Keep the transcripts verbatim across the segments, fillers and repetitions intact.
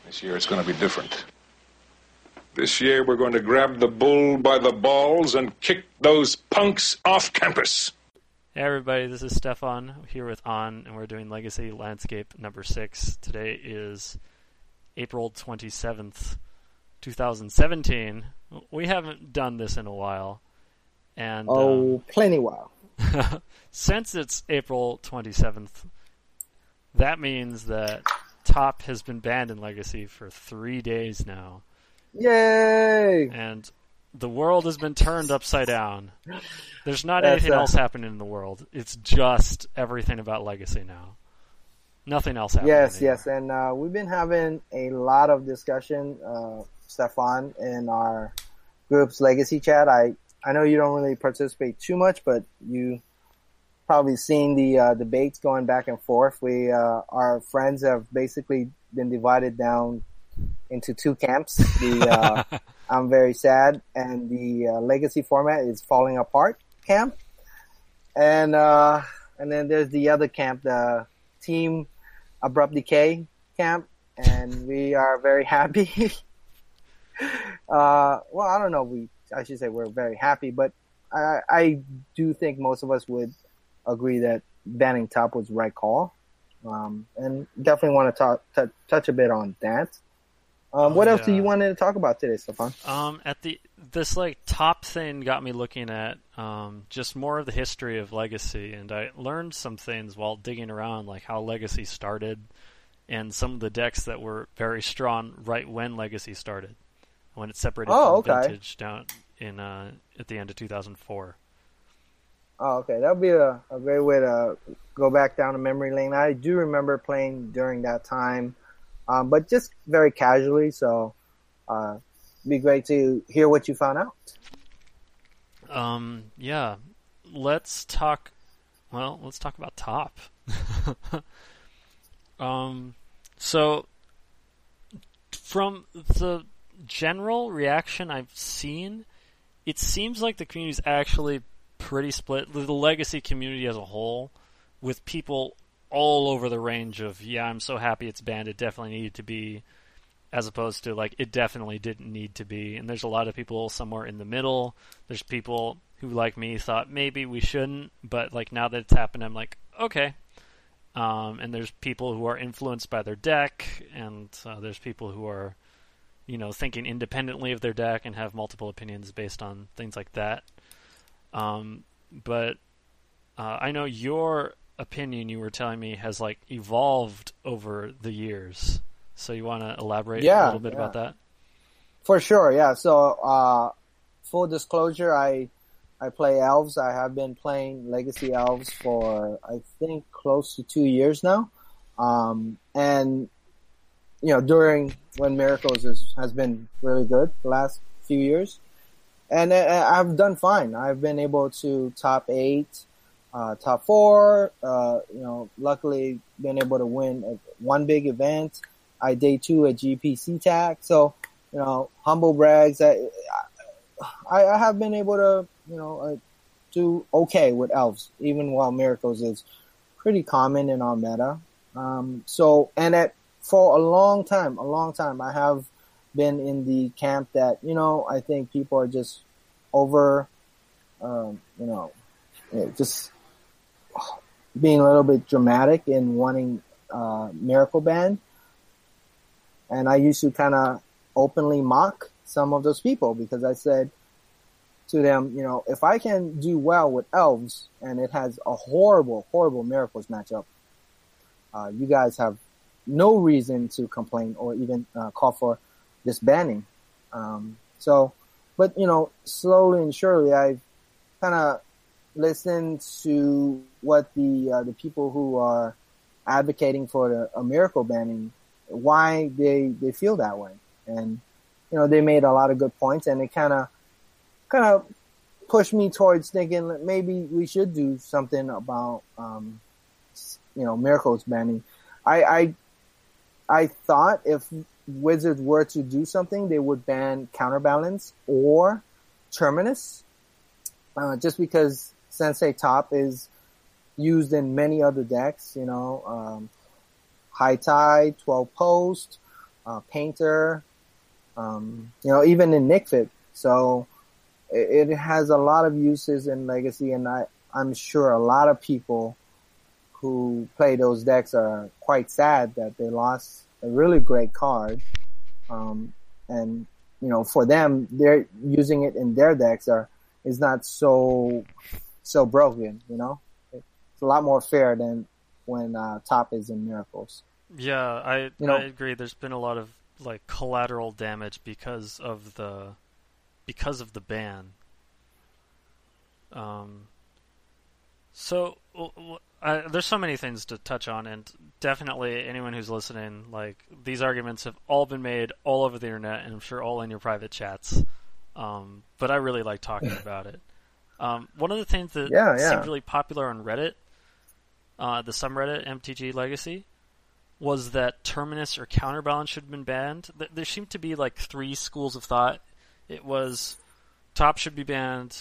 This year it's going to be different. This year we're going to grab the bull by the balls and kick those punks off campus. Hey everybody, this is Stefan here with On, and we're doing Legacy Landscape number six. Today is April twenty-seventh, twenty seventeen. We haven't done this in a while. And Oh, um, plenty while. since it's April twenty-seventh, that means that Top has been banned in Legacy for three days now. Yay! And the world has been turned upside down. There's not That's anything a- else happening in the world. It's just everything about Legacy now. Nothing else happening. Yes, anymore. yes, and uh, we've been having a lot of discussion, uh, Stefan, in our group's Legacy chat. I, I know you don't really participate too much, but you probably seen the uh, debates going back and forth. We, uh, our friends have basically been divided down into two camps. The uh, I'm very sad, and the uh, Legacy format is falling apart camp, and uh, and then there's the other camp, the Team Abrupt Decay camp, and we are very happy. uh, well, I don't know. We I should say we're very happy, but I, I do think most of us would agree that banning Top was the right call, um, and definitely want to talk t- touch a bit on that. Um, what Oh, else do yeah. you want to talk about today, Stefan? Um, at the this like Top thing got me looking at um, just more of the history of Legacy, and I learned some things while digging around, like how Legacy started, and some of the decks that were very strong right when Legacy started, when it separated Oh, from okay. Vintage down in uh, at the end of two thousand four. Oh, okay. That would be a, a great way to go back down the memory lane. I do remember playing during that time, um, but just very casually, so uh, it'd be great to hear what you found out. Um, yeah, let's talk. Well, let's talk about Top. um, so from the general reaction I've seen, it seems like the community is actually pretty split. The Legacy community as a whole, with people all over the range of, yeah, I'm so happy it's banned, it definitely needed to be, as opposed to, like, it definitely didn't need to be. And there's a lot of people somewhere in the middle. There's people who, like me, thought maybe we shouldn't, but, like, now that it's happened, I'm like, okay. Um, and there's people who are influenced by their deck, and uh, there's people who are, you know, thinking independently of their deck and have multiple opinions based on things like that. Um, but uh, I know your opinion, you were telling me, has like evolved over the years. So you want to elaborate Yeah, a little bit yeah. about that? For sure, yeah. So, uh, full disclosure, I I play Elves. I have been playing Legacy Elves for, I think, close to two years now. Um, and, you know, during when Miracles is, has been really good the last few years. And uh, I've done fine. I've been able to top eight, uh, top four, uh, you know, luckily been able to win a, one big event. I day two at G P C TAC. So, you know, humble brags. I, I, I have been able to, you know, uh, do okay with Elves, even while Miracles is pretty common in our meta. Um, so, and at, for a long time, a long time, I have been in the camp that, you know, I think people are just over, um, you know, just being a little bit dramatic in wanting, uh, Miracle Band. And I used to kind of openly mock some of those people because I said to them, you know, if I can do well with Elves and it has a horrible, horrible Miracles matchup, uh, you guys have no reason to complain or even uh, call for this banning. Um, so, but you know, slowly and surely, I've kind of listened to what the uh, the people who are advocating for the, a Miracle banning, why they they feel that way, and you know, they made a lot of good points, and it kind of kind of pushed me towards thinking that maybe we should do something about um, you know, Miracles banning. I, I I thought if Wizards were to do something, they would ban Counterbalance or Terminus, uh, just because Sensei Top is used in many other decks, you know, um, High Tide, twelve Post, uh, painter, um, you know, even in Nick Fit. So it, it has a lot of uses in Legacy, and I, I'm sure a lot of people who play those decks are quite sad that they lost a really great card. Um, and, you know, for them, they're using it in their decks are, is not so, so broken, you know? It's a lot more fair than when, uh, Top is in Miracles. Yeah, I, you know, I agree. There's been a lot of, like, collateral damage because of the, because of the ban. Um, so, I, there's so many things to touch on, and definitely anyone who's listening, like, these arguments have all been made all over the internet, and I'm sure all in your private chats. Um, but I really like talking about it. Um, one of the things that yeah, yeah. seemed really popular on Reddit, uh, the subreddit M T G Legacy, was that Terminus or Counterbalance should have been banned. There seemed to be like three schools of thought. It was Top should be banned,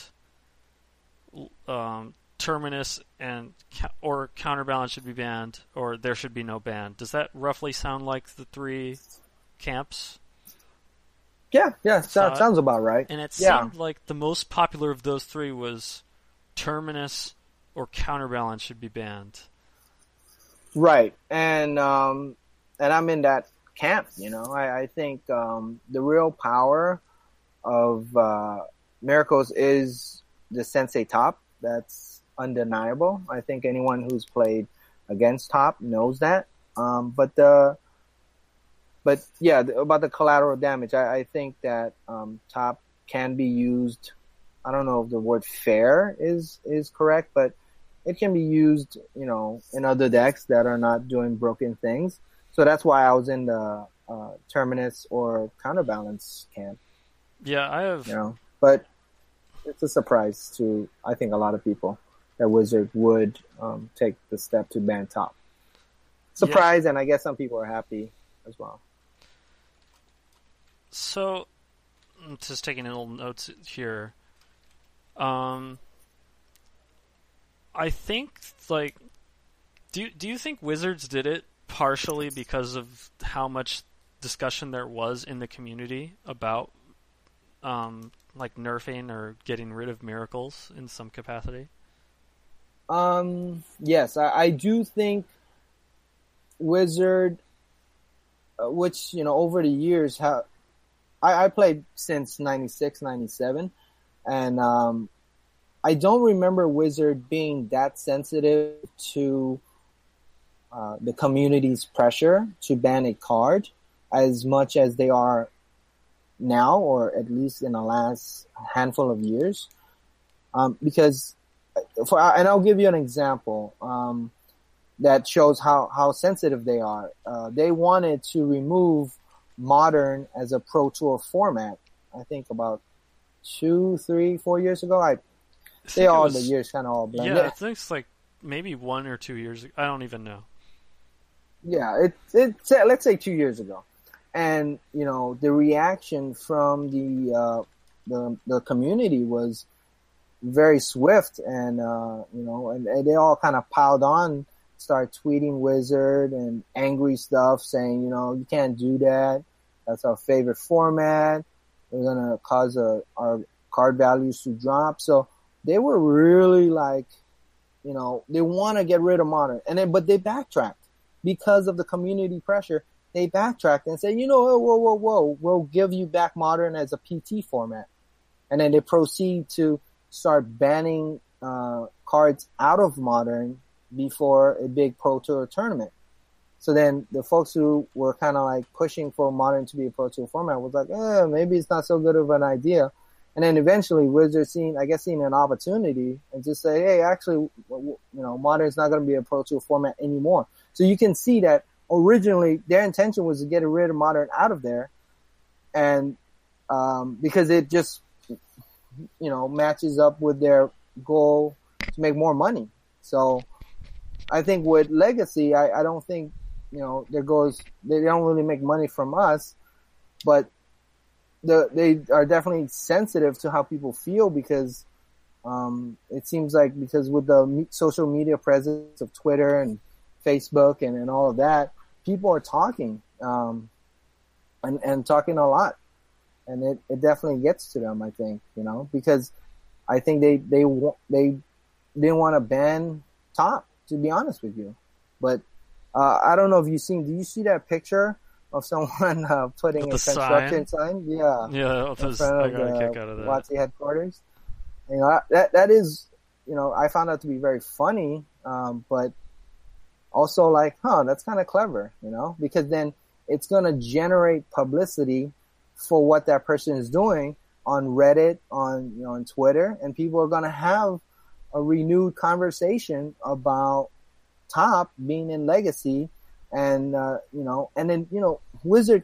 um, Terminus and or Counterbalance should be banned, or there should be no ban. Does that roughly sound like the three camps? Yeah, yeah, so, sounds about right. And it yeah. seemed like the most popular of those three was Terminus or Counterbalance should be banned. Right, and um, and I'm in that camp. You know, I, I think um, the real power of uh, Miracles is the Sensei Top. That's undeniable. I think anyone who's played against Top knows that. Um, but the But yeah, about the collateral damage, I, I think that um, Top can be used. I don't know if the word fair is is correct, but it can be used, you know, in other decks that are not doing broken things. So that's why I was in the uh, Terminus or Counterbalance camp. Yeah, I have. You know, but it's a surprise to I think a lot of people that Wizard would um, take the step to ban Top. Surprise, yeah. And I guess some people are happy as well. So, just taking little notes here. Um, I think, like, do do you think Wizards did it partially because of how much discussion there was in the community about, um, like nerfing or getting rid of Miracles in some capacity? Um, yes, I, I do think Wizard, uh, which you know over the years have. I, I played since ninety-six, ninety-seven, and um, I don't remember Wizard being that sensitive to uh, the community's pressure to ban a card as much as they are now, or at least in the last handful of years. Um, because, for and I'll give you an example um, that shows how, how sensitive they are. Uh, they wanted to remove Modern as a Pro Tour format, I think about two, three, four years ago. I, I they all was, the years kind of all blend. Yeah, I think it's like maybe one or two years ago. I don't even know. Yeah, it it let's say two years ago, and you know the reaction from the uh, the the community was very swift, and uh, you know, and, and they all kind of piled on. Start tweeting Wizard and angry stuff saying, you know, you can't do that. That's our favorite format. We're going to cause a, our card values to drop. So they were really like, you know, they want to get rid of Modern. And then, but they backtracked because of the community pressure. They backtracked and said, you know, whoa, whoa, whoa, whoa, we'll give you back Modern as a P T format. And then they proceed to start banning uh, cards out of Modern before a big Pro Tour tournament. So then the folks who were kind of like pushing for Modern to be a Pro Tour format was like, eh, maybe it's not so good of an idea. And then eventually Wizards seen, I guess, seen an opportunity and just say, hey, actually, you know, Modern's not going to be a Pro Tour format anymore. So you can see that originally their intention was to get rid of Modern out of there. And, um, because it just, you know, matches up with their goal to make more money. So, I think with Legacy, I, I don't think, you know, there goes, they don't really make money from us, but the, they are definitely sensitive to how people feel because, um, it seems like because with the me- social media presence of Twitter and Facebook and, and all of that, people are talking. Um, and, and talking a lot. And it, it definitely gets to them, I think, you know, because I think they, they, they didn't want to ban Top, to be honest with you. But, uh, I don't know if you've seen, do you see that picture of someone, uh, putting With a the construction sign? sign? Yeah. Yeah, In those, front I of got a the kick out of that. WotC headquarters. You know, that, that is, you know, I found out to be very funny, um, but also like, huh, that's kind of clever, you know, because then it's going to generate publicity for what that person is doing on Reddit, on, you know, on Twitter, and people are going to have a renewed conversation about Top being in Legacy, and, uh, you know, and then, you know, Wizard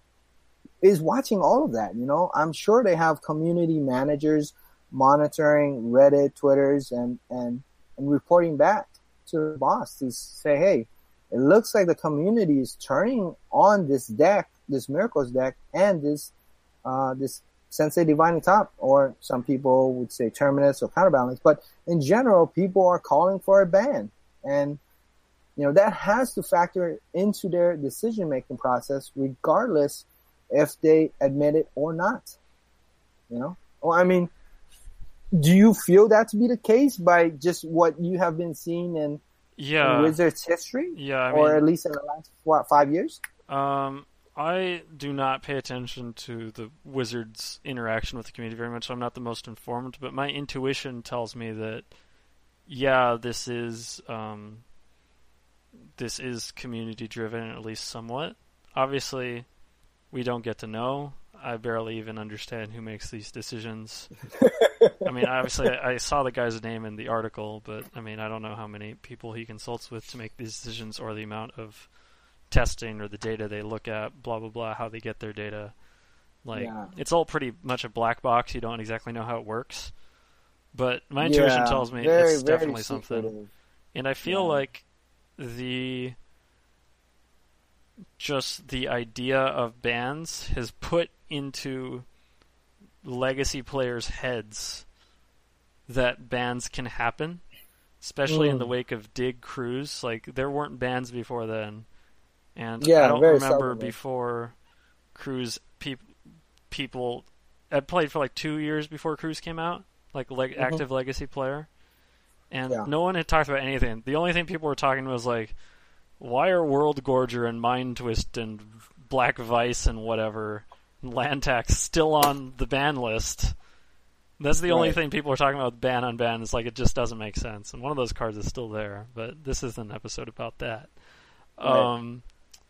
is watching all of that, you know. I'm sure they have community managers monitoring Reddit, Twitters, and, and, and reporting back to the boss to say, hey, it looks like the community is turning on this deck, this Miracles deck, and this, uh, this Sensei Divining Top, or some people would say Terminus or Counterbalance. But in general, people are calling for a ban. And, you know, that has to factor into their decision-making process, regardless if they admit it or not. You know? Well, I mean, do you feel that to be the case by just what you have been seeing in, yeah. in Wizards history? Yeah, I or mean, at least in the last, what, five years? Um, I do not pay attention to the Wizards' interaction with the community very much, so I'm not the most informed, but my intuition tells me that, yeah, this is, um, this is community-driven, at least somewhat. Obviously, we don't get to know. I barely even understand who makes these decisions. I mean, obviously, I, I saw the guy's name in the article, but, I mean, I don't know how many people he consults with to make these decisions, or the amount of testing or the data they look at, blah, blah, blah, how they get their data. Like, Yeah. it's all pretty much a black box. You don't exactly know how it works. But my intuition Yeah, tells me very, it's very definitely something. secretive. And I feel Yeah. like the just the idea of bans has put into Legacy players' heads that bans can happen, especially Mm. in the wake of Dig Cruise. Like, there weren't bans before then, and Yeah, I don't very remember seldomly. before Cruise peop- people. I played for like two years before Cruise came out, like leg- Mhm. active Legacy player, and Yeah. no one had talked about anything. The only thing people were talking was like, why are World Gorger and Mind Twist and Black Vice and whatever and Lantax still on the ban list? That's the only Right. thing people are talking about with ban on ban. It's like, it just doesn't make sense. And one of those cards is still there, but this is an episode about that. Right. Um,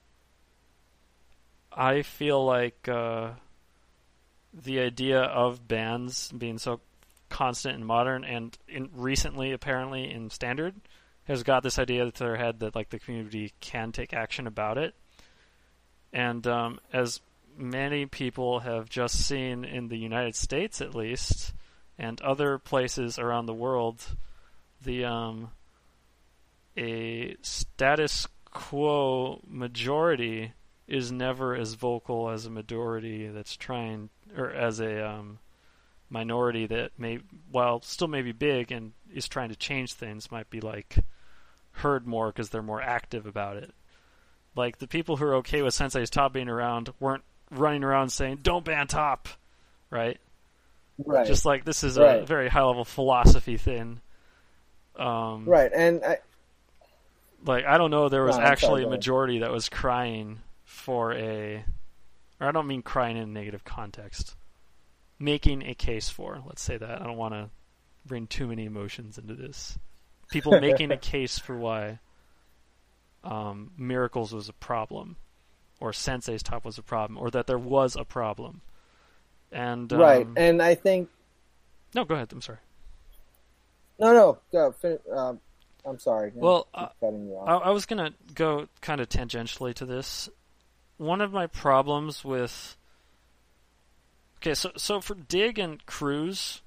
I feel like uh, the idea of bans being so constant and modern, and in recently apparently in Standard, has got this idea to their head that like the community can take action about it. And um, as many people have just seen in the United States, at least, and other places around the world, the um, a status quo majority is never as vocal as a majority that's trying, or as a um, minority that may, while still may be big and is trying to change things, might be like heard more because they're more active about it. Like, the people who are okay with Sensei's Top being around weren't running around saying, don't ban Top, right? Right. Just like, this is Right. a very high-level philosophy thing. Um, Right, and I, Like, I don't know, there was No, I'm actually sorry, a go ahead. majority that was crying for a, or I don't mean crying in a negative context, making a case for, let's say that. I don't want to bring too many emotions into this. People making a case for why um, Miracles was a problem, or Sensei's Top was a problem, or that there was a problem. And um, right, and I think no, go ahead. I'm sorry. no, no, go. Fin- uh, I'm sorry. I'm Well, keep uh, cutting you off. I, I was gonna go kind of tangentially to this. One of my problems with okay, so so for Dig and Cruise,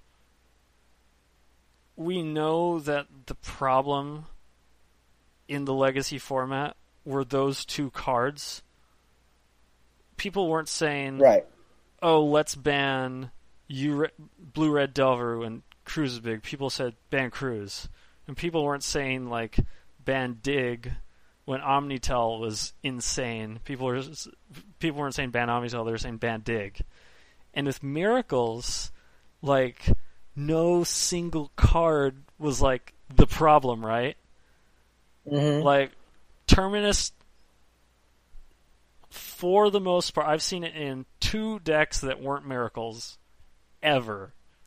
we know that the problem in the Legacy format were those two cards. People weren't saying, right. oh, let's ban you, Re- Blue Red Delver when Cruise is big. People said ban Cruise. And people weren't saying, like, ban Dig when Omnitel was insane. People were people weren't saying ban Omnitel, they were saying ban Dig. And with Miracles, like, no single card was like the problem, right? Mm-hmm. Like, Terminus, for the most part, I've seen it in two decks that weren't Miracles ever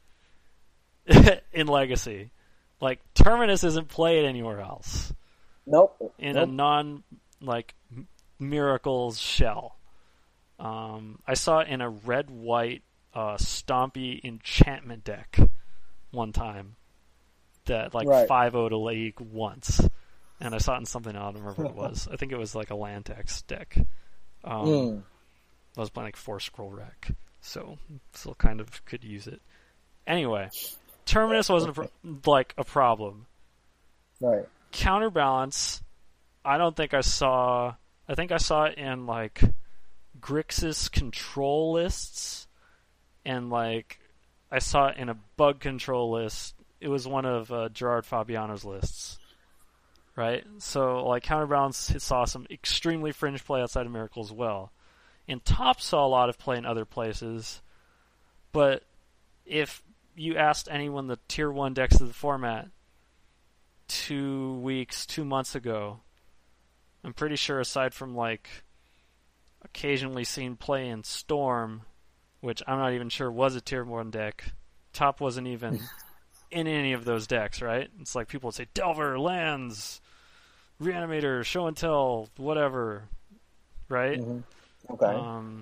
in Legacy. Like, Terminus isn't played anywhere else. Nope. In nope. a non, like, Miracles shell. Um, I saw it in a red-white uh, Stompy enchantment deck one time that, like, Right. five oh'd a league once. And I saw it in something, I don't remember what it was. I think it was, like, a Lantex deck. Um, Mm. I was playing, like, four Scroll Rack, so still kind of could use it. Anyway, Terminus wasn't, a pro- like, a problem. Right. Counterbalance, I don't think I saw... I think I saw it in, like, Grixis control lists, and, like, I saw it in a bug control list. It was one of uh, Gerard Fabiano's lists, right? So, like, Counterbalance saw some extremely fringe play outside of Miracle as well. And Top saw a lot of play in other places, but if you asked anyone the Tier one decks of the format two weeks, two months ago, I'm pretty sure aside from, like, occasionally seen play in Storm, which I'm not even sure was a Tier one deck, Top wasn't even in any of those decks, right? It's like people would say, Delver, Lands, Reanimator, Show and Tell, whatever, right? Mm-hmm. Okay. Um,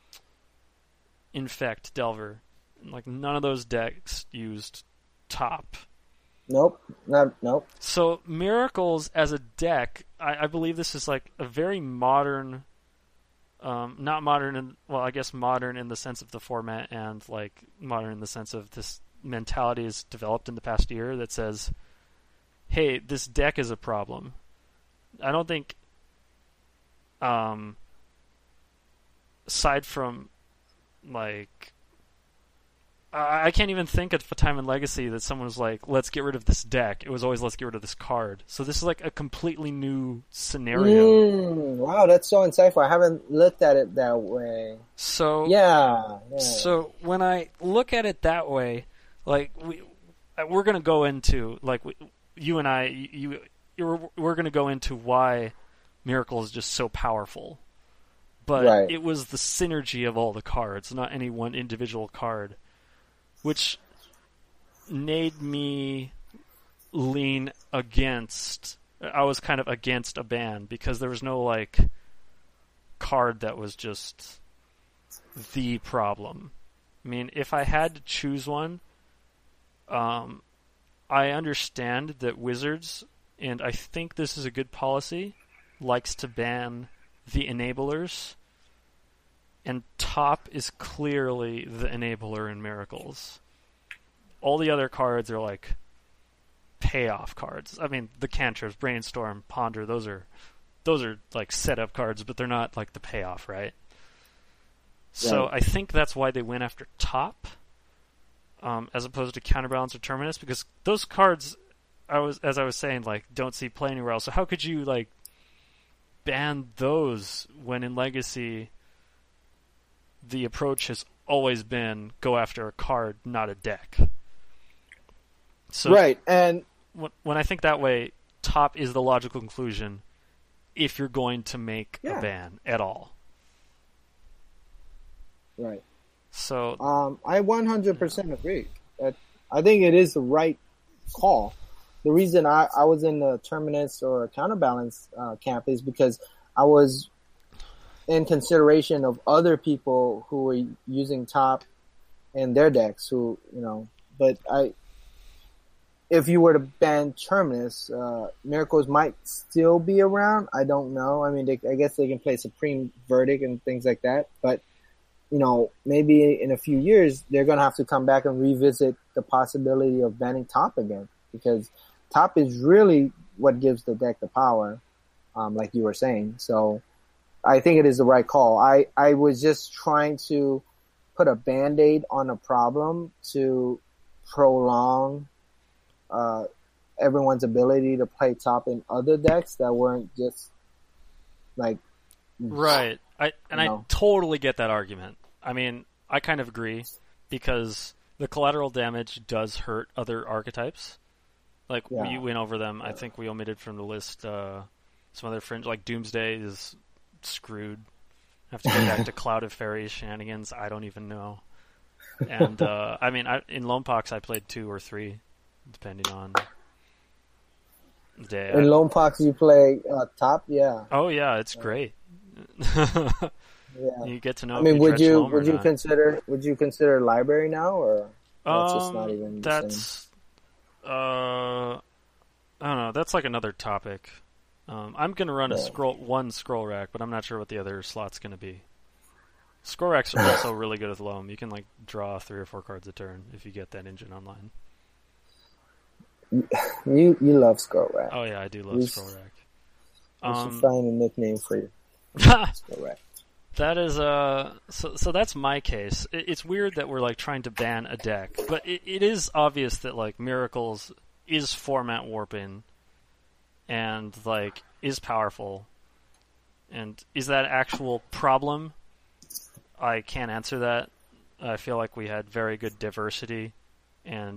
Infect, Delver. Like, none of those decks used Top. Nope. Not, nope. So, Miracles as a deck, I, I believe this is, like, a very modern... Um, not modern, in, well, I guess modern in the sense of the format, and, like, modern in the sense of this mentality is developed in the past year that says, hey, this deck is a problem. I don't think, um, aside from, like, I, I can't even think of a time in Legacy that someone was like, let's get rid of this deck. It was always, let's get rid of this card. So this is like a completely new scenario. Mm, wow, that's so insightful. I haven't looked at it that way. So Yeah. yeah. So when I look at it that way, like, we we're gonna go into, like, we, you and I, you you're, we're gonna go into why Miracle is just so powerful. But Right. it was the synergy of all the cards, not any one individual card, which made me lean against. I was kind of against a ban because there was no, like, card that was just the problem. I mean, if I had to choose one, um, I understand that Wizards, and I think this is a good policy, likes to ban the enablers, and Top is clearly the enabler in Miracles. All the other cards are, like, payoff cards. I mean, the cantrips, Brainstorm, Ponder, those are those are like setup cards, but they're not like the payoff, right? So Right. I think that's why they went after Top, um, as opposed to Counterbalance or Terminus, because those cards, I was as I was saying, like, don't see play anywhere else. So how could you, like, ban those when in Legacy the approach has always been go after a card, not a deck? So right, and when I think that way, Top is the logical conclusion if you're going to make Yeah. a ban at all. right. So, Um, I one hundred percent agree. That I think it is the right call. The reason I, I was in the Terminus or Counterbalance uh, camp is because I was in consideration of other people who were using Top in their decks. Who you know, but I, if you were to ban Terminus, uh, Miracles might still be around. I don't know. I mean, they, I guess they can play Supreme Verdict and things like that, but you know, maybe in a few years, they're going to have to come back and revisit the possibility of banning Top again, because Top is really what gives the deck the power, um, like you were saying. So I think it is the right call. I, I was just trying to put a Band-Aid on a problem to prolong uh, everyone's ability to play Top in other decks that weren't just like right. I and I know. totally get that argument. I mean, I kind of agree because the collateral damage does hurt other archetypes. Like Yeah. we went over them. I think we omitted from the list uh, some other fringe. Like Doomsday is screwed. Have to go back to Cloud of Fairies shenanigans. I don't even know. And uh, I mean, I, in Lone Pox, I played two or three, depending on the day. In Lone Pox, you play uh, top, yeah. Oh yeah, it's great. Yeah. You get to know. I mean, if would dredge you loam or would you not. consider would you consider library now, or that's um, just not even the that's same? uh, I don't know. That's like another topic. Um, I'm gonna run a Yeah. scroll one scroll rack, but I'm not sure what the other slot's gonna be. Scroll racks are also really good with loam. You can like draw three or four cards a turn if you get that engine online. You you love Skull Rack. Oh yeah, I do love You scroll rack. I should Um, find a nickname for you. Skull Rack. that is uh, so so that's my case. It, it's weird that we're like trying to ban a deck, but it, it is obvious that like Miracles is format warping, and like is powerful, and is that actual problem? I can't answer that. I feel like we had very good diversity, and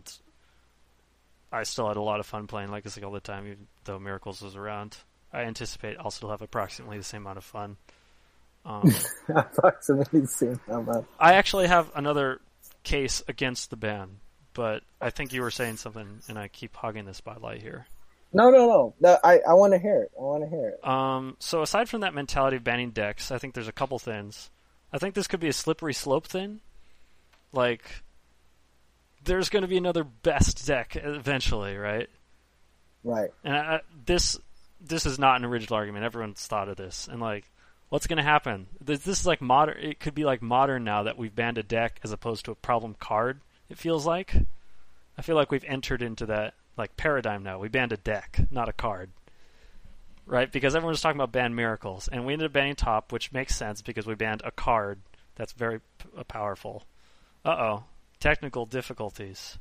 I still had a lot of fun playing Legacy all the time, even though Miracles was around. I anticipate I'll still have approximately the same amount of fun. Um, Approximately the same amount. I actually have another case against the ban, but I think you were saying something, and I keep hogging the spotlight here. No, no, no. no I I want to hear it. I want to hear it. Um, so aside from that mentality of banning decks, I think there's a couple things. I think this could be a slippery slope thing. Like, there's going to be another best deck eventually, right? Right. And I, this this is not an original argument. Everyone's thought of this. And like, what's going to happen? This, this is like modern. It could be like modern now that we've banned a deck as opposed to a problem card. It feels like. I feel like we've entered into that like paradigm now. We banned a deck, not a card. Right? Because everyone's talking about ban Miracles, and we ended up banning top, which makes sense because we banned a card that's very p- powerful. Uh-oh. Technical difficulties.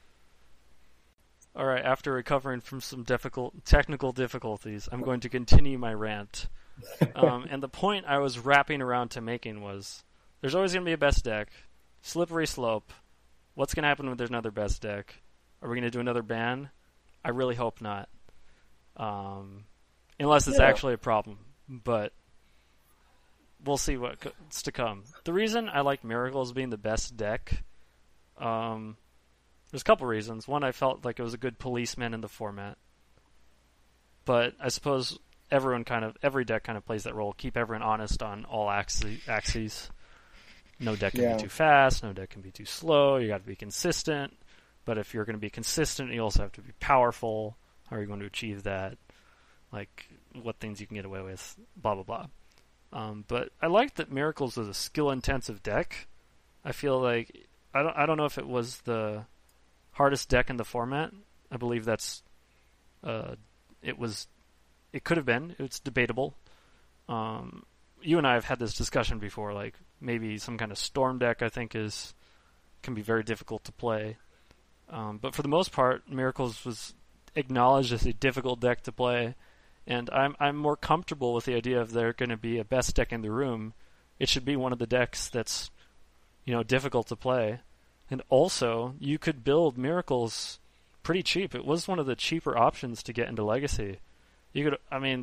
Alright, after recovering from some difficult technical difficulties, I'm going to continue my rant. Um, and the point I was wrapping around to making was, there's always going to be a best deck. Slippery slope. What's going to happen when there's another best deck? Are we going to do another ban? I really hope not. Um... Unless it's Yeah. actually a problem, but we'll see what's to come. The reason I like Miracles being the best deck, um, there's a couple reasons. One, I felt like it was a good policeman in the format, but I suppose everyone kind of every deck kind of plays that role. Keep everyone honest on all axes. axes. No deck can Yeah. be too fast. No deck can be too slow. You got to be consistent. But if you're going to be consistent, you also have to be powerful. How are you going to achieve that? Like, what things you can get away with, blah, blah, blah. Um, but I like that Miracles was a skill-intensive deck. I feel like, I don't I don't know if it was the hardest deck in the format. I believe that's, uh, it was, it could have been. It's debatable. Um, you and I have had this discussion before, like, maybe some kind of Storm deck I think is, can be very difficult to play. Um, but for the most part, Miracles was acknowledged as a difficult deck to play. And I'm I'm more comfortable with the idea of there going to be a best deck in the room. It should be one of the decks that's, you know, difficult to play. And also, you could build Miracles pretty cheap. It was one of the cheaper options to get into Legacy. You could, I mean,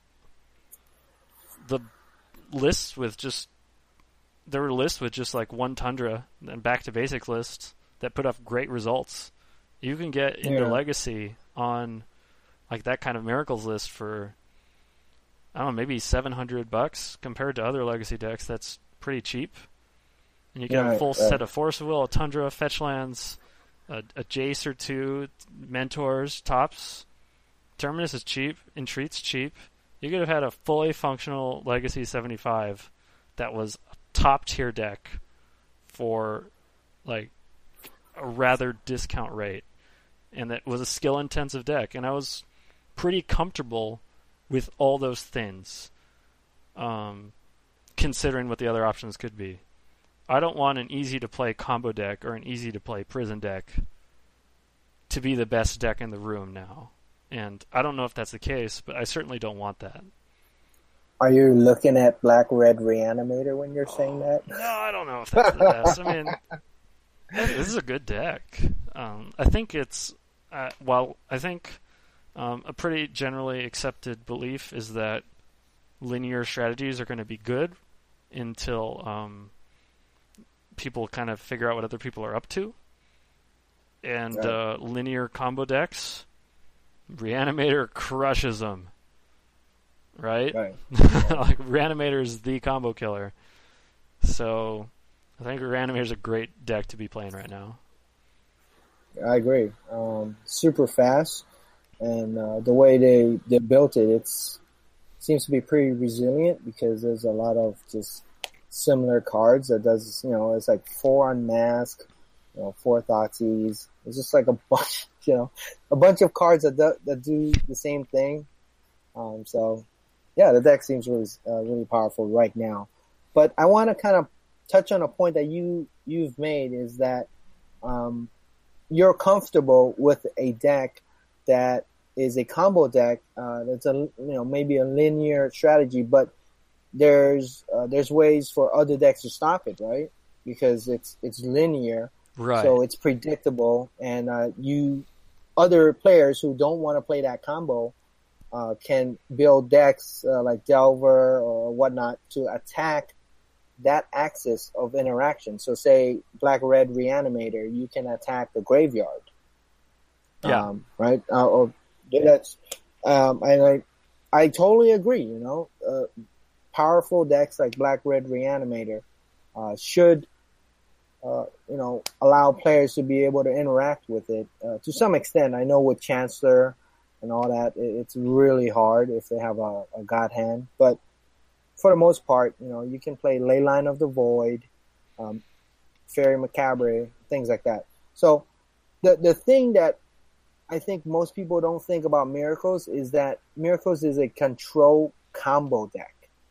the lists with just, there were lists with just like one Tundra and back to basic lists that put up great results. You can get into Yeah. Legacy on like that kind of Miracles list for, I don't know, maybe seven hundred bucks compared to other Legacy decks. That's pretty cheap. And you get Yeah, a full right. set of Force of Will, a Tundra, fetch lands, a, a Jace or two, Mentors, tops. Terminus is cheap, Entreat's cheap. You could have had a fully functional Legacy seventy-five that was a top tier deck for like a rather discount rate. And that was a skill intensive deck. And I was pretty comfortable with all those things, um, considering what the other options could be. I don't want an easy-to-play combo deck or an easy-to-play prison deck to be the best deck in the room now. And I don't know if that's the case, but I certainly don't want that. Are you looking at Black Red Reanimator when you're saying that? No, I don't know if that's the best. I mean, this is a good deck. Um, I think it's, uh, well, I think um, a pretty generally accepted belief is that linear strategies are going to be good until um, people kind of figure out what other people are up to. And Right. uh, linear combo decks, Reanimator crushes them. Right? Right. Like, Reanimator is the combo killer. So, I think Reanimator is a great deck to be playing right now. I agree. Um, super fast, and uh, the way they, they built it, it's seems to be pretty resilient because there's a lot of just similar cards that does, you know, it's like four Unmask, you know, four Thoughtseize. It's just like a bunch, you know, a bunch of cards that do, that do the same thing. Um, so, yeah, the deck seems really, uh, really powerful right now. But I want to kind of touch on a point that you, you've made is that, um, you're comfortable with a deck that is a combo deck, uh, that's a, you know, maybe a linear strategy, but there's, uh, there's ways for other decks to stop it, right? Because it's, it's linear. Right. So it's predictable, and, uh, you, other players who don't want to play that combo, Uh, can build decks uh, like Delver or whatnot to attack that axis of interaction. So say Black Red Reanimator, you can attack the graveyard. Yeah. Um, right? Uh, or that's, um, and I, I totally agree, you know, uh, powerful decks like Black Red Reanimator, uh, should, uh, you know, allow players to be able to interact with it, uh, to some extent. I know with Chancellor and all that, it's really hard if they have a, a God hand. But for the most part, you know, you can play Leyline of the Void, um, Fairy Macabre, things like that. So the the thing that I think most people don't think about Miracles is that Miracles is a control combo deck.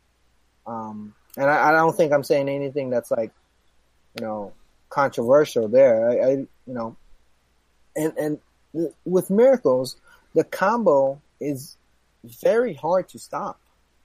Um, and I, I don't think I'm saying anything that's like, you know, controversial there. I, I you know, and, and with Miracles, the combo is very hard to stop.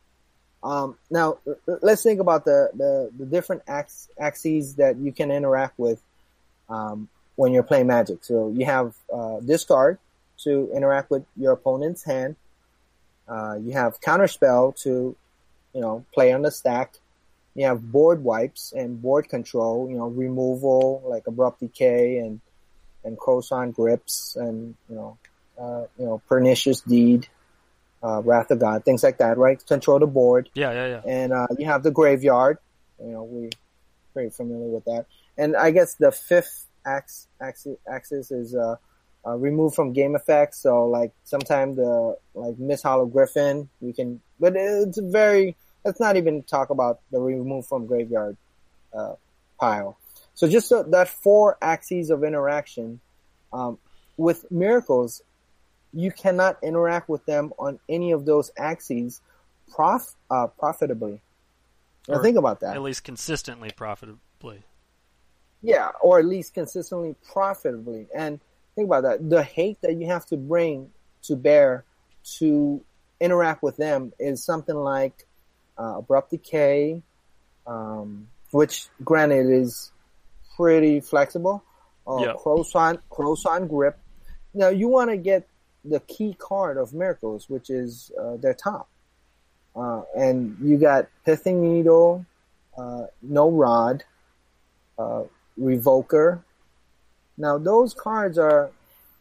Um, now, let's think about the, the, the different ax- axes that you can interact with um, when you're playing Magic. So you have uh, discard to interact with your opponent's hand. Uh, you have counterspell to, you know, play on the stack. You have board wipes and board control, you know, removal like Abrupt Decay and and Croissant Grips and, you know, Uh, you know, Pernicious Deed, uh, Wrath of God, things like that, right? Control the board. Yeah, yeah, yeah. And, uh, you have the graveyard. You know, we're pretty familiar with that. And I guess the fifth ax- axis, axis is, uh, uh, removed from game effects. So, like, sometime the, like, Miss Hollow Griffin, you can, but it's very, let's not even talk about the remove from graveyard, uh, pile. So just so that four axes of interaction, um, with Miracles, you cannot interact with them on any of those axes prof, uh, profitably. Now Or think about that. At least consistently profitably. Yeah, or at least consistently profitably. And think about that. The hate that you have to bring to bear to interact with them is something like uh, Abrupt Decay, um, which granted is pretty flexible. Uh, Yep. Croissant, Croissant Grip. Now you want to get the key card of Miracles, which is uh, their top. Uh, and you got Pithing Needle, uh, No Rod, uh, Revoker. Now those cards are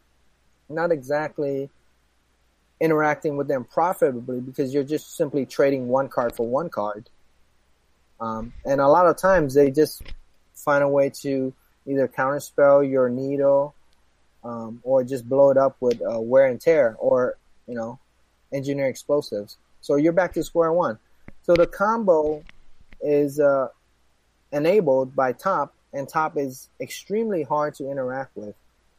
not exactly interacting with them profitably because you're just simply trading one card for one card. Um, and a lot of times they just find a way to either counterspell your Needle, Um, or just blow it up with uh, wear and tear, or you know, engineer explosives. So you're back to square one. So the combo is uh, enabled by top, and top is extremely hard to interact with.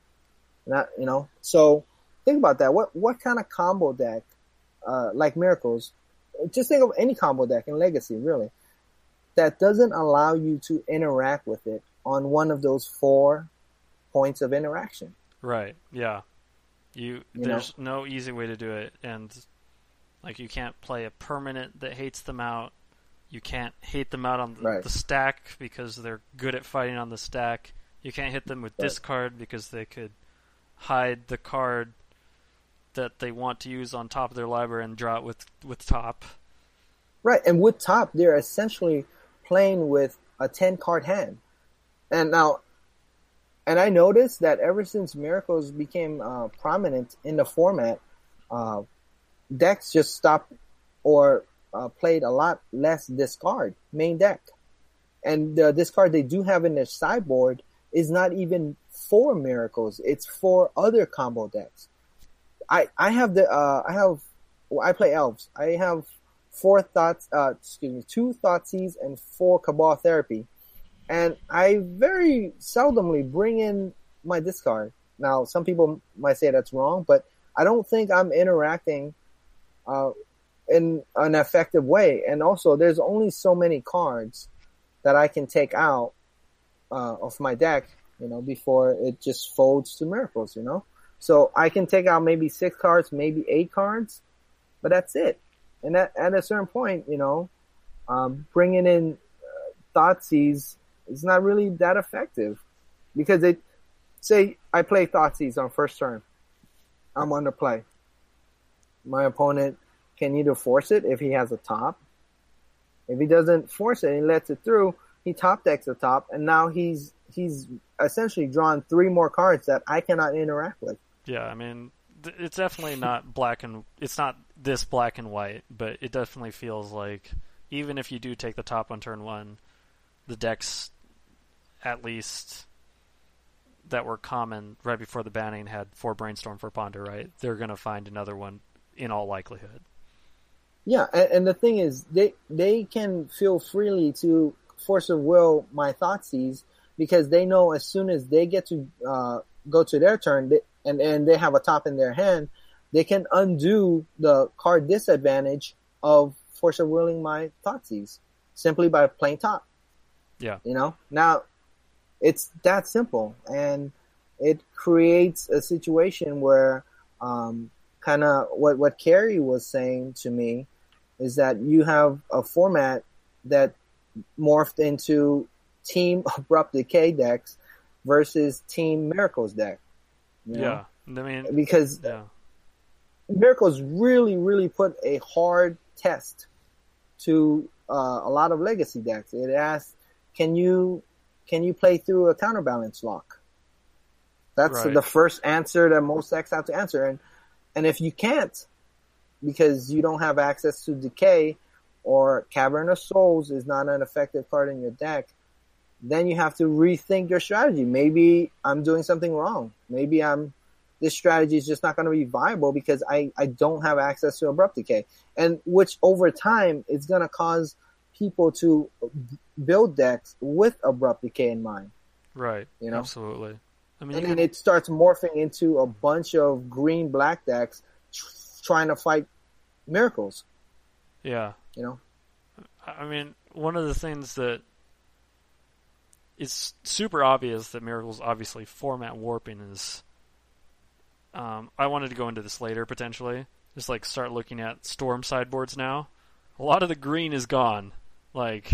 Not you know. So think about that. What what kind of combo deck, uh, like Miracles? Just think of any combo deck in Legacy, really, that doesn't allow you to interact with it on one of those four points of interaction. Right. Yeah. You, You there's know? no easy way to do it, and Like, you can't play a permanent that hates them out. You can't hate them out on the, Right. the stack because they're good at fighting on the stack. You can't hit them with Right. discard because they could hide the card that they want to use on top of their library and draw it with, with top. Right, and with top, they're essentially playing with a ten-card hand. And now, and I noticed that ever since Miracles became uh, prominent in the format, uh, decks just stopped or uh, played a lot less discard, main deck. And the discard they do have in their sideboard is not even for Miracles. It's for other combo decks. I, I have the, uh, I have, well, I play Elves. I have four thoughts, uh, excuse me, two Thoughtseize and four Cabal Therapy. And I very seldomly bring in my discard. Now, some people might say that's wrong, but I don't think I'm interacting uh, in an effective way. And also, there's only so many cards that I can take out uh, of my deck, you know, before it just folds to Miracles, you know? So I can take out maybe six cards, maybe eight cards, but that's it. And at, at a certain point, you know, um, bringing in uh, Thoughtseize is not really that effective because it, say I play Thoughtseize on first turn. I'm under play. My opponent can either force it if he has a top. If he doesn't force it and he lets it through, he top decks the top, and now he's he's essentially drawn three more cards that I cannot interact with. Yeah, I mean, th- it's definitely not black and it's not this black and white, but it definitely feels like even if you do take the top on turn one, the decks, at least that were common right before the banning, had four Brainstorm for Ponder, right? They're going to find another one in all likelihood. Yeah, and, and the thing is, they they can feel freely to force of will my Thoughtseize because they know as soon as they get to uh, go to their turn they, and, and they have a top in their hand, they can undo the card disadvantage of force of willing my Thoughtseize simply by playing top. Yeah. You know? Now, it's that simple, and it creates a situation where um, kind of what, what Carrie was saying to me is that you have a format that morphed into Team Abrupt Decay decks versus Team Miracles deck. You know? Yeah. I mean, because yeah. Miracles really, really put a hard test to uh, a lot of Legacy decks. It asked, can you can you play through a counterbalance lock? That's Right. the first answer that most decks have to answer. And and if you can't, because you don't have access to Decay, or Cavern of Souls is not an effective card in your deck, then you have to rethink your strategy. Maybe I'm doing something wrong. Maybe I'm this strategy is just not going to be viable because I, I don't have access to Abrupt Decay. And which over time is going to cause people to build decks with Abrupt Decay in mind. Right. You know? Absolutely. I mean, And you then can- it starts morphing into a bunch of green-black decks tr- trying to fight Miracles, yeah. you know? I mean, one of the things that is super obvious that Miracle's obviously format warping is, um, I wanted to go into this later potentially, just like start looking at Storm sideboards now. A lot of the green is gone. Like,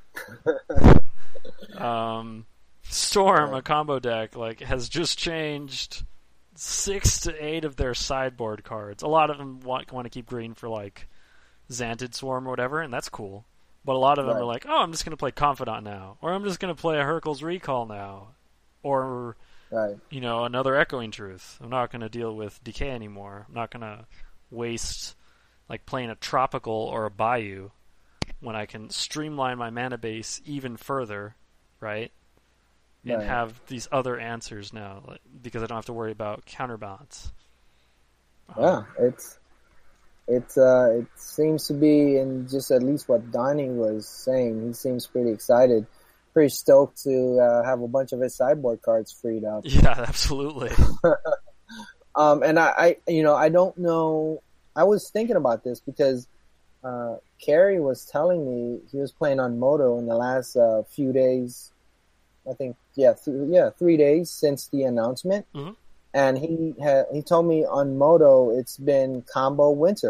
um, Storm, a combo deck, like has just changed six to eight of their sideboard cards. A lot of them want want to keep green for like Xantid Swarm or whatever, and that's cool. But a lot of them Right. are like, oh, I'm just going to play Confidant now, or I'm just going to play a Hercule's Recall now, or Right. you know, another Echoing Truth. I'm not going to deal with Decay anymore. I'm not going to waste like playing a Tropical or a Bayou when I can streamline my mana base even further, right? And Right. have these other answers now, like, because I don't have to worry about counterbalance. Um, Yeah, it's it's uh it seems to be in just at least what Donnie was saying. He seems pretty excited, pretty stoked to uh, have a bunch of his sideboard cards freed up. Yeah, absolutely. Um, and I, I, you know, I don't know. I was thinking about this because uh, Carrie was telling me he was playing on Moto in the last uh, few days. I think, yeah, th- yeah, three days since the announcement. Mhm. And he had, he told me on Moto it's been combo winter.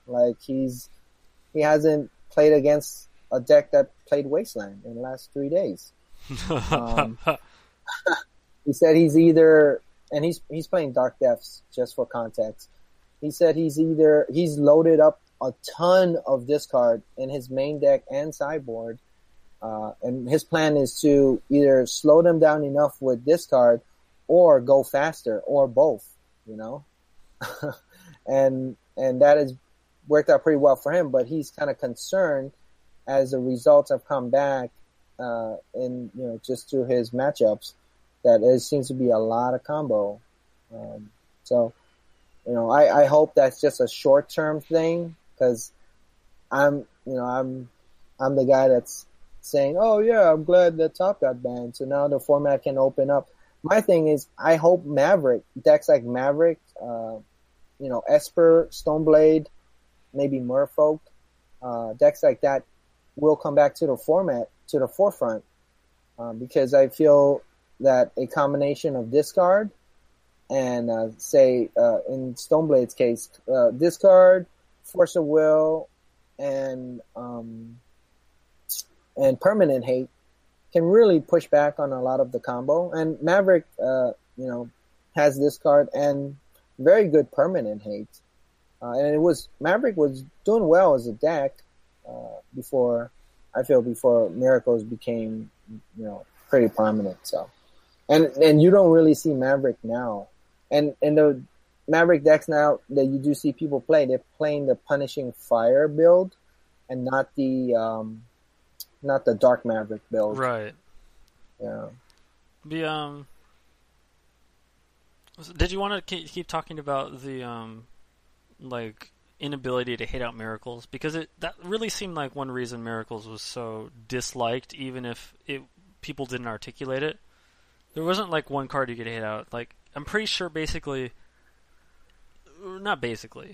Like he's he hasn't played against a deck that played Wasteland in the last three days. Um, he said he's either, and he's he's playing Dark Depths just for context. He said he's either he's loaded up a ton of discard in his main deck and sideboard, uh, and his plan is to either slow them down enough with discard, or go faster, or both. You know, and and that has worked out pretty well for him. But he's kind of concerned as the results have come back, uh, in you know just through his matchups, that there seems to be a lot of combo. Um, so, you know, I, I hope that's just a short term thing, because I'm you know I'm I'm the guy that's saying, oh yeah, I'm glad the top got banned, so now the format can open up. My thing is, I hope Maverick, decks like Maverick, uh, you know, Esper, Stoneblade, maybe Merfolk, uh, decks like that will come back to the format, to the forefront, um, because I feel that a combination of discard and, uh, say, uh, in Stoneblade's case, uh, discard, Force of Will, and, um, and Permanent Hate can really push back on a lot of the combo. And Maverick, uh, you know, has discard and very good Permanent Hate. Uh, and it was, Maverick was doing well as a deck, uh, before, I feel before Miracles became, you know, pretty prominent. So, and, and you don't really see Maverick now. And, and the Maverick decks now that you do see people play, they're playing the Punishing Fire build and not the, um, not the Dark Maverick build. Right. Yeah. The, um, did you want to keep, keep talking about the, um, like, inability to hit out Miracles? Because it that really seemed like one reason Miracles was so disliked, even if it people didn't articulate it. There wasn't like one card you could hit out. Like, I'm pretty sure basically, not basically,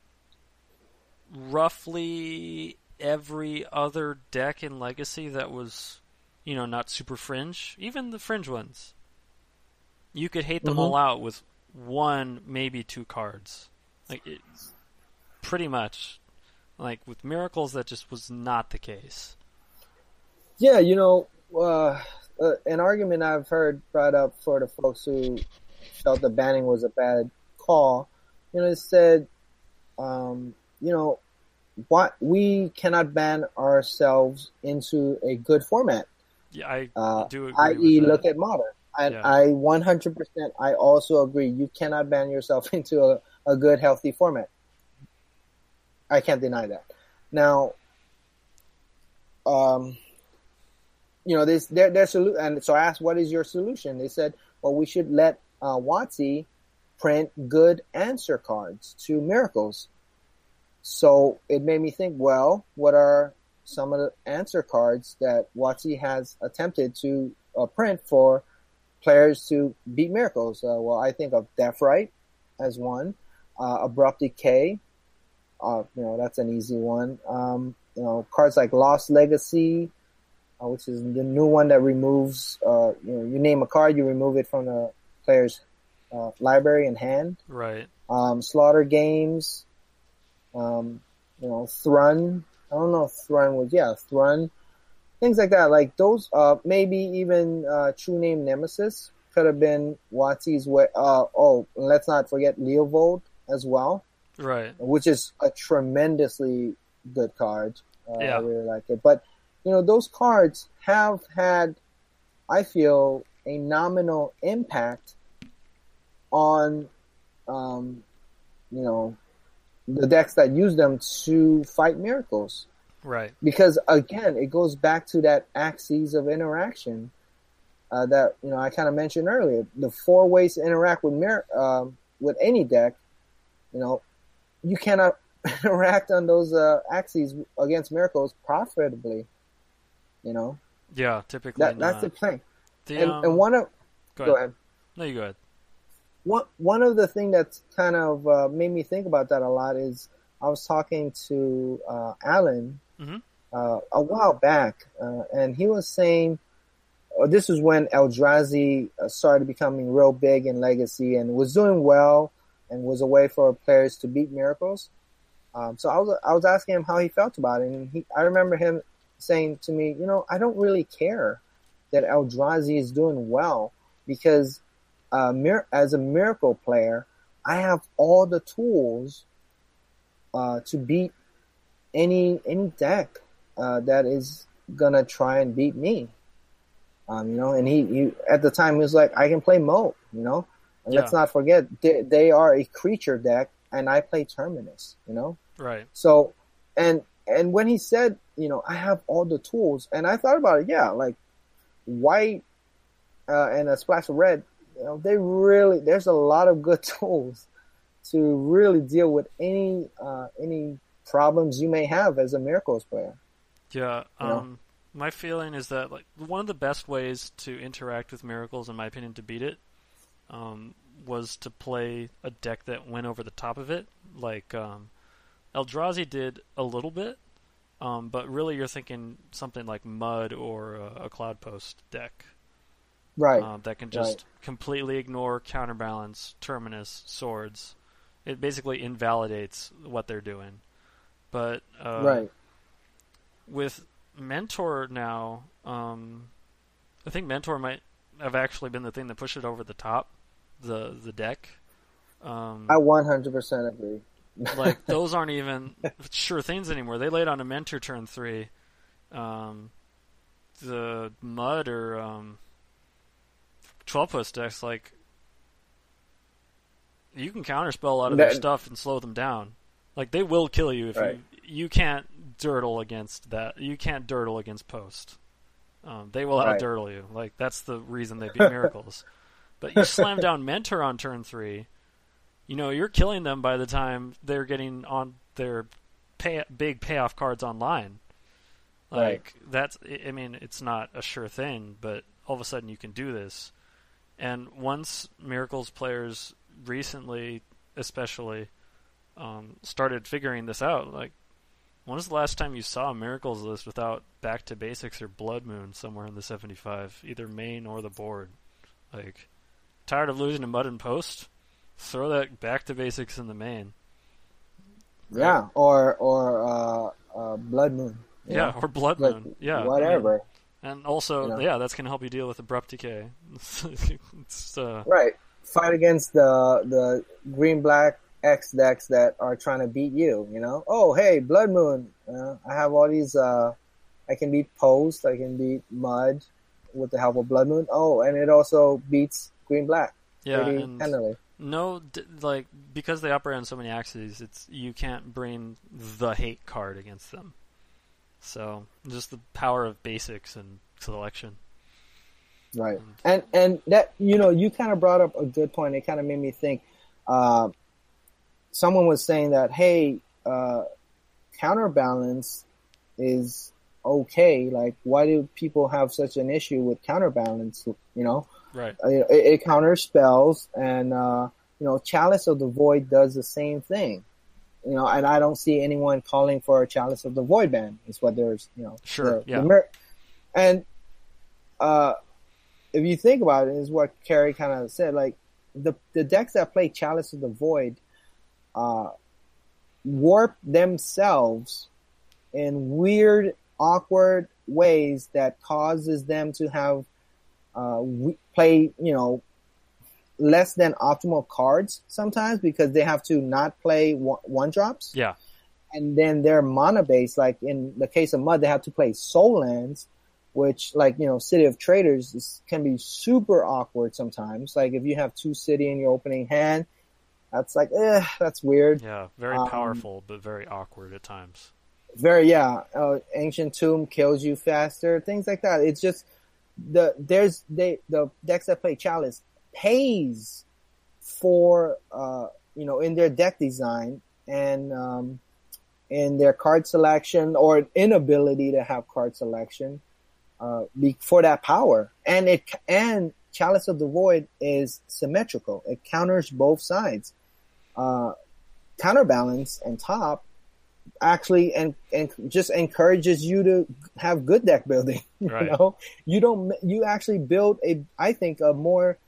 roughly every other deck in Legacy that was, you know, not super fringe, even the fringe ones, you could hate them mm-hmm. all out with one, maybe two cards. Like, it, pretty much. Like, with Miracles, that just was not the case. Yeah, you know, uh, uh, an argument I've heard brought up for the folks who felt the banning was a bad call, you know, it said, um, you know, what we cannot ban ourselves into a good format. Yeah, I uh, do agree that is, with look at Modern. And yeah. I one hundred percent, I also agree. You cannot ban yourself into a, a good, healthy format. I can't deny that. Now, um, you know, this their their solution, and so I asked, "What is your solution?" They said, "Well, we should let uh, WotC print good answer cards to Miracles." So it made me think, well, what are some of the answer cards that WotC has attempted to uh, print for players to beat Miracles? Uh, well, I think of Deathrite as one, uh, Abrupt Decay. Uh, you know, that's an easy one. Um, you know, cards like Lost Legacy, uh, which is the new one that removes, uh, you know, you name a card, you remove it from the player's uh, library and hand. Right. Um, Slaughter Games, um, you know, Thrun. I don't know if Thrun was, yeah, Thrun. Things like that. Like those, uh, maybe even, uh, True Name Nemesis could have been WotC's way. Uh, oh, and let's not forget Leovold as well. Right. Which is a tremendously good card. Uh, yeah. I really like it. But, you know, those cards have had, I feel, a nominal impact on, um, you know, the decks that use them to fight Miracles. Right. Because, again, it goes back to that axis of interaction uh, that, you know, I kind of mentioned earlier. The four ways to interact with Mir- uh, with any deck, you know, you cannot interact on those uh, axes against Miracles profitably, you know? Yeah, typically that, That's not. the thing. The, and, um, and one of... Go ahead. Go ahead. No, you go ahead. One, one of the things that's kind of uh, made me think about that a lot is I was talking to uh, Alan mm-hmm. uh, a while back, uh, and he was saying, uh, this was when Eldrazi uh, started becoming real big in Legacy and was doing well and was a way for players to beat Miracles. Um, so I was I was asking him how he felt about it, and he, I remember him saying to me, you know, I don't really care that Eldrazi is doing well because uh, mir- as a Miracle player, I have all the tools uh, to beat any any deck uh, that is gonna try and beat me. Um, you know, and he, he at the time he was like, I can play Mo, you know, and Yeah. let's not forget they, they are a creature deck, and I play Terminus, you know. Right. So, and and when he said, you know, I have all the tools, and I thought about it, yeah, like white uh, and a splash of red, you know, they really there's a lot of good tools to really deal with any uh, any problems you may have as a Miracles player. Yeah. You know? Um, my feeling is that like one of the best ways to interact with Miracles, in my opinion, to beat it, um, was to play a deck that went over the top of it, like um, Eldrazi did a little bit, um, but really you're thinking something like Mud or a, a Cloud Post deck. Right. Um, that can just right. completely ignore Counterbalance, Terminus, Swords. It basically invalidates what they're doing. But uh, right. with Mentor now, um, I think Mentor might have actually been the thing that pushed it over the top, the the deck. Um, I one hundred percent agree. like, those aren't even sure things anymore. They laid on a Mentor turn three. Um, the Mud or um, twelve post decks, like, you can counterspell a lot of that, their stuff and slow them down. Like, they will kill you if right. you you can't dirtle against that. You can't dirtle against post. Um, they will right. out-dirtle you. Like, that's the reason they beat Miracles. But you slam down Mentor on turn three, you know, you're killing them by the time they're getting on their pay, big payoff cards online. Like, right. that's, I mean, it's not a sure thing, but all of a sudden you can do this. And once Miracles players recently, especially, um, started figuring this out, like, when was the last time you saw a Miracles list without Back to Basics or Blood Moon somewhere in the seventy-five, either main or the board? Like, tired of losing to Mud and Post? Throw that Back to Basics in the main. Yeah, right? or or uh, uh, Blood Moon. Yeah, know? or Blood like, Moon. Yeah, whatever. I mean, and also, you know? yeah, that's going to help you deal with Abrupt Decay. it's, uh, right. Fight against the the green black X decks that are trying to beat you. You know. Oh, hey, Blood Moon. Uh, I have all these. Uh, I can beat Post. I can beat Mud with the help of Blood Moon. Oh, and it also beats green black. Yeah, pretty and handily. no, d- like, because they operate on so many axes, it's you can't bring the hate card against them. So, just the power of basics and selection. Right. And and that, you know, you kind of brought up a good point. It kind of made me think. Uh, someone was saying that, hey, uh, counterbalance is okay. Like, why do people have such an issue with counterbalance? You know, right? It, it counters spells, and uh, you know, Chalice of the Void does the same thing. You know, and I don't see anyone calling for a Chalice of the Void ban. Is what there's, you know, sure, the, yeah. The mer- and uh, if you think about it, is what Carrie kind of said. Like the the decks that play Chalice of the Void uh, warp themselves in weird, awkward ways that causes them to have uh, we- play, you know, less than optimal cards sometimes because they have to not play one, one drops. Yeah. And then their mana base, like in the case of Mud, they have to play soul lands, which, like, you know, City of Traders is, can be super awkward sometimes. Like if you have two city in your opening hand, that's like, eh, that's weird. Yeah, very um, powerful, but very awkward at times. Very, yeah. Uh, Ancient Tomb kills you faster, things like that. It's just the there's they the decks that play Chalice pays for uh you know in their deck design and um in their card selection or inability to have card selection uh be, for that power, and it and Chalice of the Void is symmetrical. It counters both sides. Uh counterbalance and top actually and and just encourages you to have good deck building. You right. know, you don't you actually build a I think a more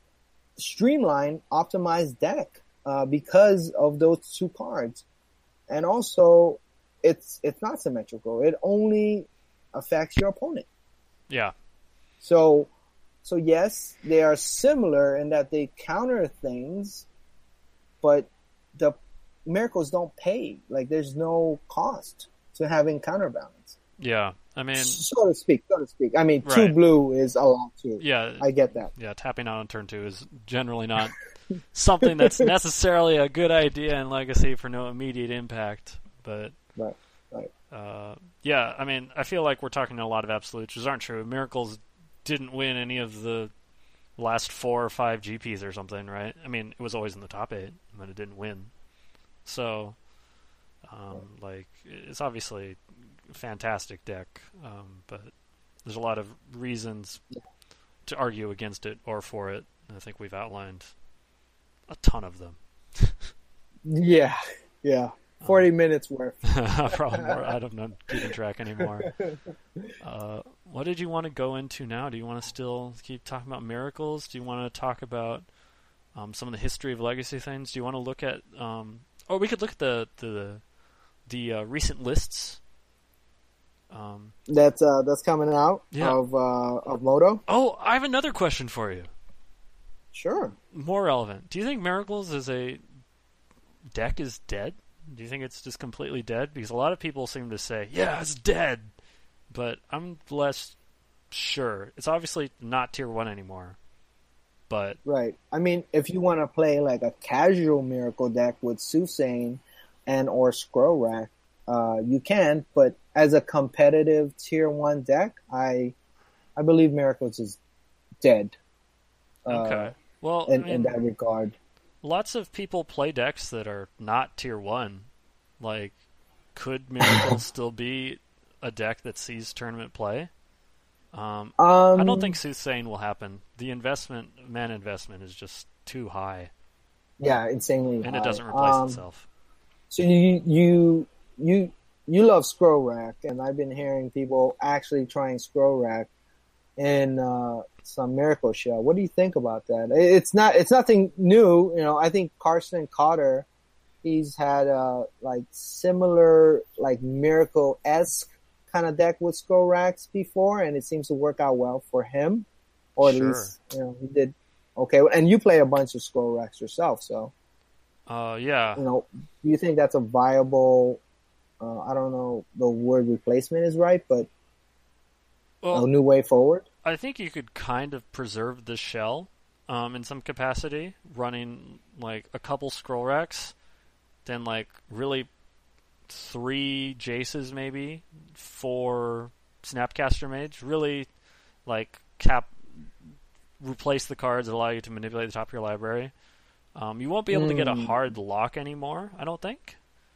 streamlined, optimized deck uh, because of those two cards. and also it's it's not symmetrical. It only affects your opponent. Yeah. So, so yes, they are similar in that they counter things, but the miracles don't pay. Like, there's no cost to having counterbalance. Yeah, I mean, so to speak, so to speak. I mean, right. two blue is a lot too. Yeah, I get that. Yeah, tapping out on turn two is generally not something that's necessarily a good idea in Legacy for no immediate impact. But right, right. Uh, yeah, I mean, I feel like we're talking a lot of absolutes, which aren't true. Miracles didn't win any of the last four or five G Ps or something, right? I mean, it was always in the top eight, but it didn't win. So, um, like, it's obviously a fantastic deck, um, but there's a lot of reasons to argue against it or for it. And I think we've outlined a ton of them. Yeah, yeah. forty um, minutes worth. Probably more. I don't know, keeping track anymore. Uh, what did you want to go into now? Do you want to still keep talking about miracles? Do you want to talk about um, some of the history of Legacy things? Do you want to look at... Um, or we could look at the the, the uh, recent lists. Um, that's uh, that's coming out yeah. of uh, of Moto. Oh, I have another question for you. Sure. More relevant. Do you think Miracles as a deck is dead? Do you think it's just completely dead? Because a lot of people seem to say, yeah, it's dead. But I'm less sure. It's obviously not tier one anymore. But right. I mean, if you want to play like a casual Miracle deck with Soothsaying and or Scroll Rack, uh, you can. But as a competitive tier one deck, I I believe Miracles is dead. Okay. Uh, well, in, I mean, in that regard. Lots of people play decks that are not tier one. Like, could Miracles still be a deck that sees tournament play? Um, um, I don't think Soothsaying will happen. The investment, man investment, is just too high. Yeah, insanely and high. And it doesn't replace um, itself. So you you you you love Scroll Rack, and I've been hearing people actually trying Scroll Rack in uh, some Miracle Shell. What do you think about that? It's not it's nothing new, you know. I think Carson Cotter, he's had uh like similar like Miracle-esque kind of deck with Scroll Racks before, and it seems to work out well for him, or at sure. least you know he did okay. And you play a bunch of Scroll Racks yourself, so uh yeah, you know, do you think that's a viable? Uh, I don't know the word replacement is right, but well, a new way forward. I think you could kind of preserve the shell um, in some capacity, running like a couple Scroll Racks, then like really three Jaces maybe, four Snapcaster Mage, really like cap replace the cards that allow you to manipulate the top of your library. Um, you won't be able mm. to get a hard lock anymore, I don't think.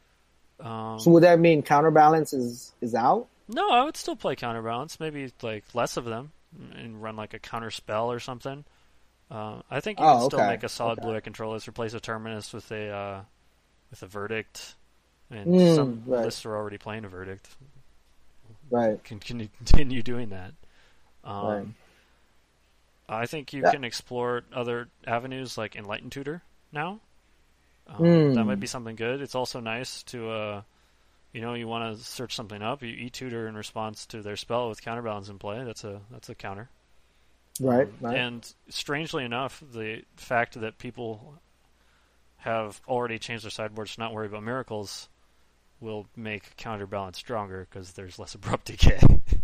Um, so would that mean Counterbalance is, is out? No, I would still play Counterbalance, maybe like less of them, and run like a counter spell or something. Uh, I think you oh, can still okay. make a solid okay. blue-eye controllers, replace a Terminus with a uh, with a Verdict, and mm, some right. lists are already playing a Verdict. Right. Can, can continue doing that. Um, right. I think you yeah. can explore other avenues like Enlightened Tutor now. Um, mm. That might be something good. It's also nice to, uh, you know, you want to search something up, you e-tutor in response to their spell with Counterbalance in play. That's a that's a counter. Right, um, right. And strangely enough, the fact that people have already changed their sideboards to not worry about miracles will make Counterbalance stronger because there's less abrupt decay.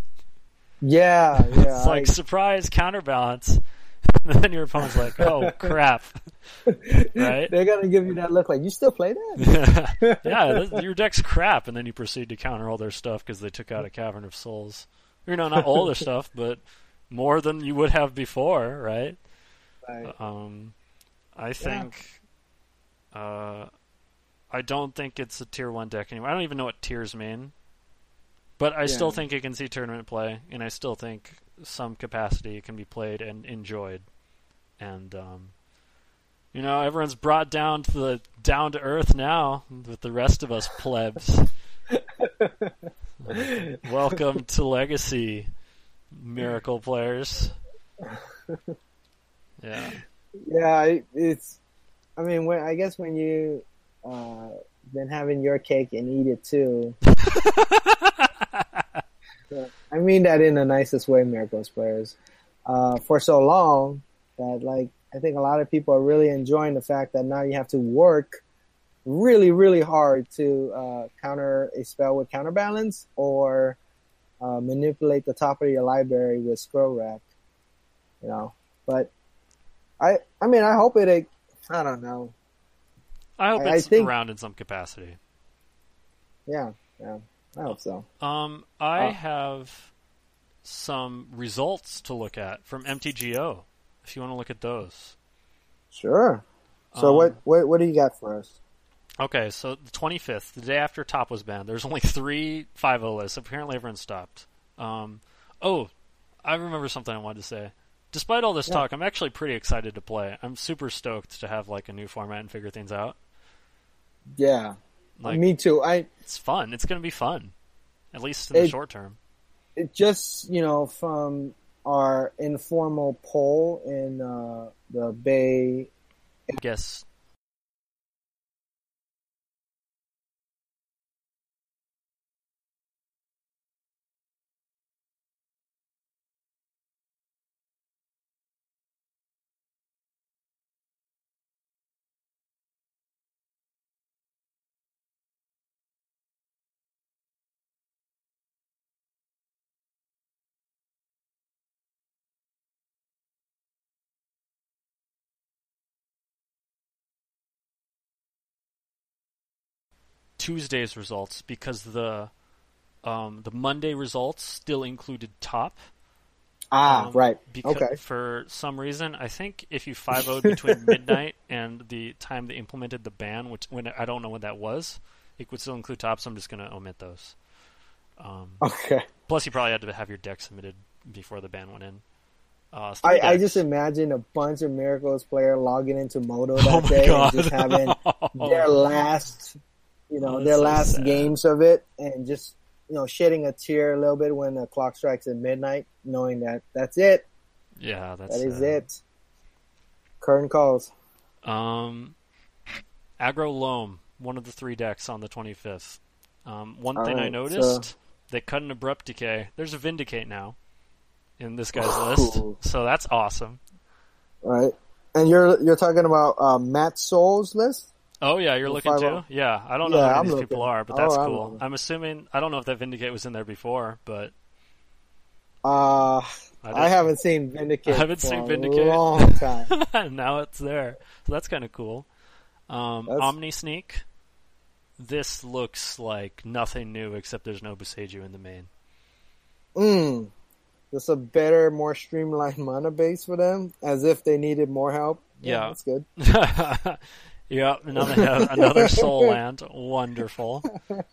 Yeah, yeah. It's like, I... surprise, Counterbalance. And then your opponent's like, oh, crap. Right? They're going to give you that look like, you still play that? Yeah, th- your deck's crap, and then you proceed to counter all their stuff because they took out a Cavern of Souls. You know, not all their stuff, but more than you would have before, right? Right. Um, I think... Yeah. Uh, I don't think it's a tier one deck anymore. I don't even know what tiers mean. But I yeah. still think it can see tournament play, and I still think some capacity it can be played and enjoyed. And, um, you know, everyone's brought down to the down to earth now with the rest of us plebs. uh, welcome to Legacy, Miracle players. Yeah. Yeah, it's. I mean, when I guess when you uh, been having your cake and eat it too. So, I mean that in the nicest way, Miracles players. Uh, for so long that, like, I think a lot of people are really enjoying the fact that now you have to work really, really hard to uh, counter a spell with counterbalance or uh, manipulate the top of your library with scroll rack. You know, but I, I mean, I hope it. I don't know. I hope I, it's I think, around in some capacity. Yeah, yeah, I hope so. Um, I uh, have some results to look at from M T G O. If you want to look at those. Sure. So um, what, what, what do you got for us? Okay, so the twenty-fifth, the day after Top was banned, there's only three five oh lists. Apparently everyone stopped. Um, oh, I remember something I wanted to say. Despite all this yeah. talk, I'm actually pretty excited to play. I'm super stoked to have like a new format and figure things out. Yeah, like, me too. I It's fun. It's going to be fun, at least in it, the short term. It just, you know, from our informal poll in uh, the Bay. I guess. Tuesday's results, because the um, the Monday results still included Top. Ah, um, right. Because okay. For some reason, I think if you five oh'd between midnight and the time they implemented the ban, which when I don't know when that was, it would still include Top, so I'm just going to omit those. Um, okay. Plus, you probably had to have your deck submitted before the ban went in. Uh, I, I just imagine a bunch of Miracles player logging into Moto that oh day God. and just having their last, you know, oh, their so last sad. games of it, and just, you know, shedding a tear a little bit when the clock strikes at midnight, knowing that that's it. Yeah, that's that is sad. it. Current calls. Um, Aggro Loam, one of the three decks on the twenty-fifth. Um, one All thing right, I noticed, so... they cut an Abrupt Decay. There's a Vindicate now in this guy's list, so that's awesome. All right, and you're you're talking about uh, Matt Soul's list? Oh yeah, you're the looking too? oh? Yeah, I don't know yeah, who I'm these looking. people are, but that's oh, cool. I'm, I'm assuming, I don't know if that Vindicate was in there before, but... Uh, I, I haven't seen Vindicate I haven't for seen a Vindicate. long time. Now it's there. So that's kind of cool. Um, That's- Omni Sneak. This looks like nothing new except there's no Boseiju in the main. Mm. Just a better, more streamlined mana base for them, as if they needed more help. Yeah, Yeah. that's good. Yep, another another Soul Land. Wonderful.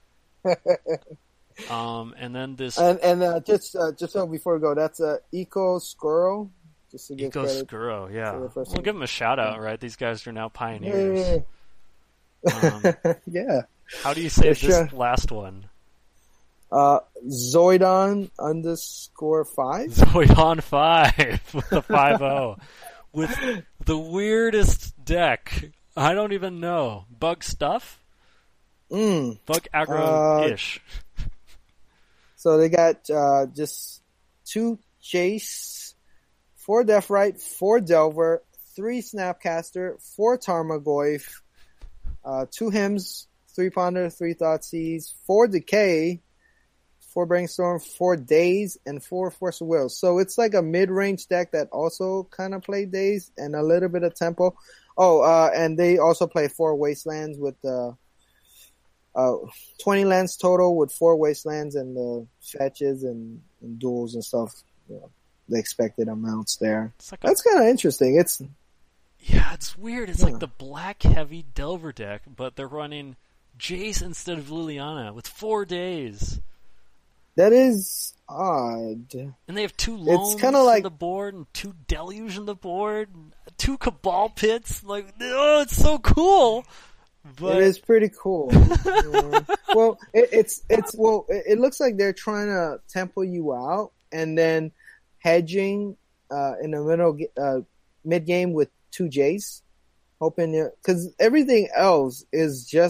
Um, and then this And and uh, just uh, just so before we go, that's uh, Eco Skuro. Just to give Eco credit. Skuro, yeah. for the first We'll one. give them a shout out, right? These guys are now pioneers. Yeah. Um, yeah. how do you say Yeah, this sure. last one? Uh, Zoidon underscore five. Zoidon five with the five oh. With the weirdest deck. I don't even know. Bug stuff? Mm. Bug aggro-ish. Uh, So they got uh, just two Jace, four Deathrite, four Delver, three Snapcaster, four Tarmogoyf, uh, two Hymns, three Ponder, three Thoughtseize, four Decay, four Brainstorm, four Daze, and four Force of Will. So it's like a mid-range deck that also kind of play Daze and a little bit of Tempo. Oh, uh, and they also play four Wastelands with uh, uh, twenty lands total with four Wastelands and the fetches and, and duels and stuff. You know, the expected amounts there. It's like a- That's kind of interesting. It's Yeah, it's weird. It's Yeah. like the black heavy Delver deck, but they're running Jace instead of Liliana with four days. that is odd. And they have two loans kinda on like- the board and two Deluge on the board, and two Cabal Pits. Like, oh, it's so cool. But It is pretty cool. Yeah. Well, it, it's it's well, it, it looks like they're trying to tempo you out and then hedging uh, in the middle uh, mid game with two Jace, hoping because everything else is just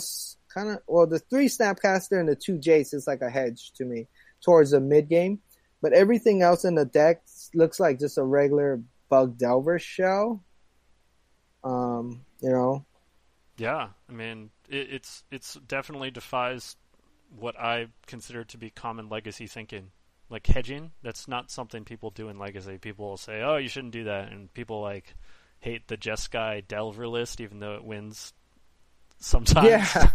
kind of, well, the three Snapcaster and the two Jace is like a hedge to me towards the mid game. But everything else in the deck looks like just a regular Bug Delver shell. Um, you know. Yeah, I mean, it, it's it's definitely defies what I consider to be common Legacy thinking. Like hedging, that's not something people do in Legacy. People will say, "Oh, you shouldn't do that," and people like hate the Jeskai Delver list, even though it wins sometimes. Yeah.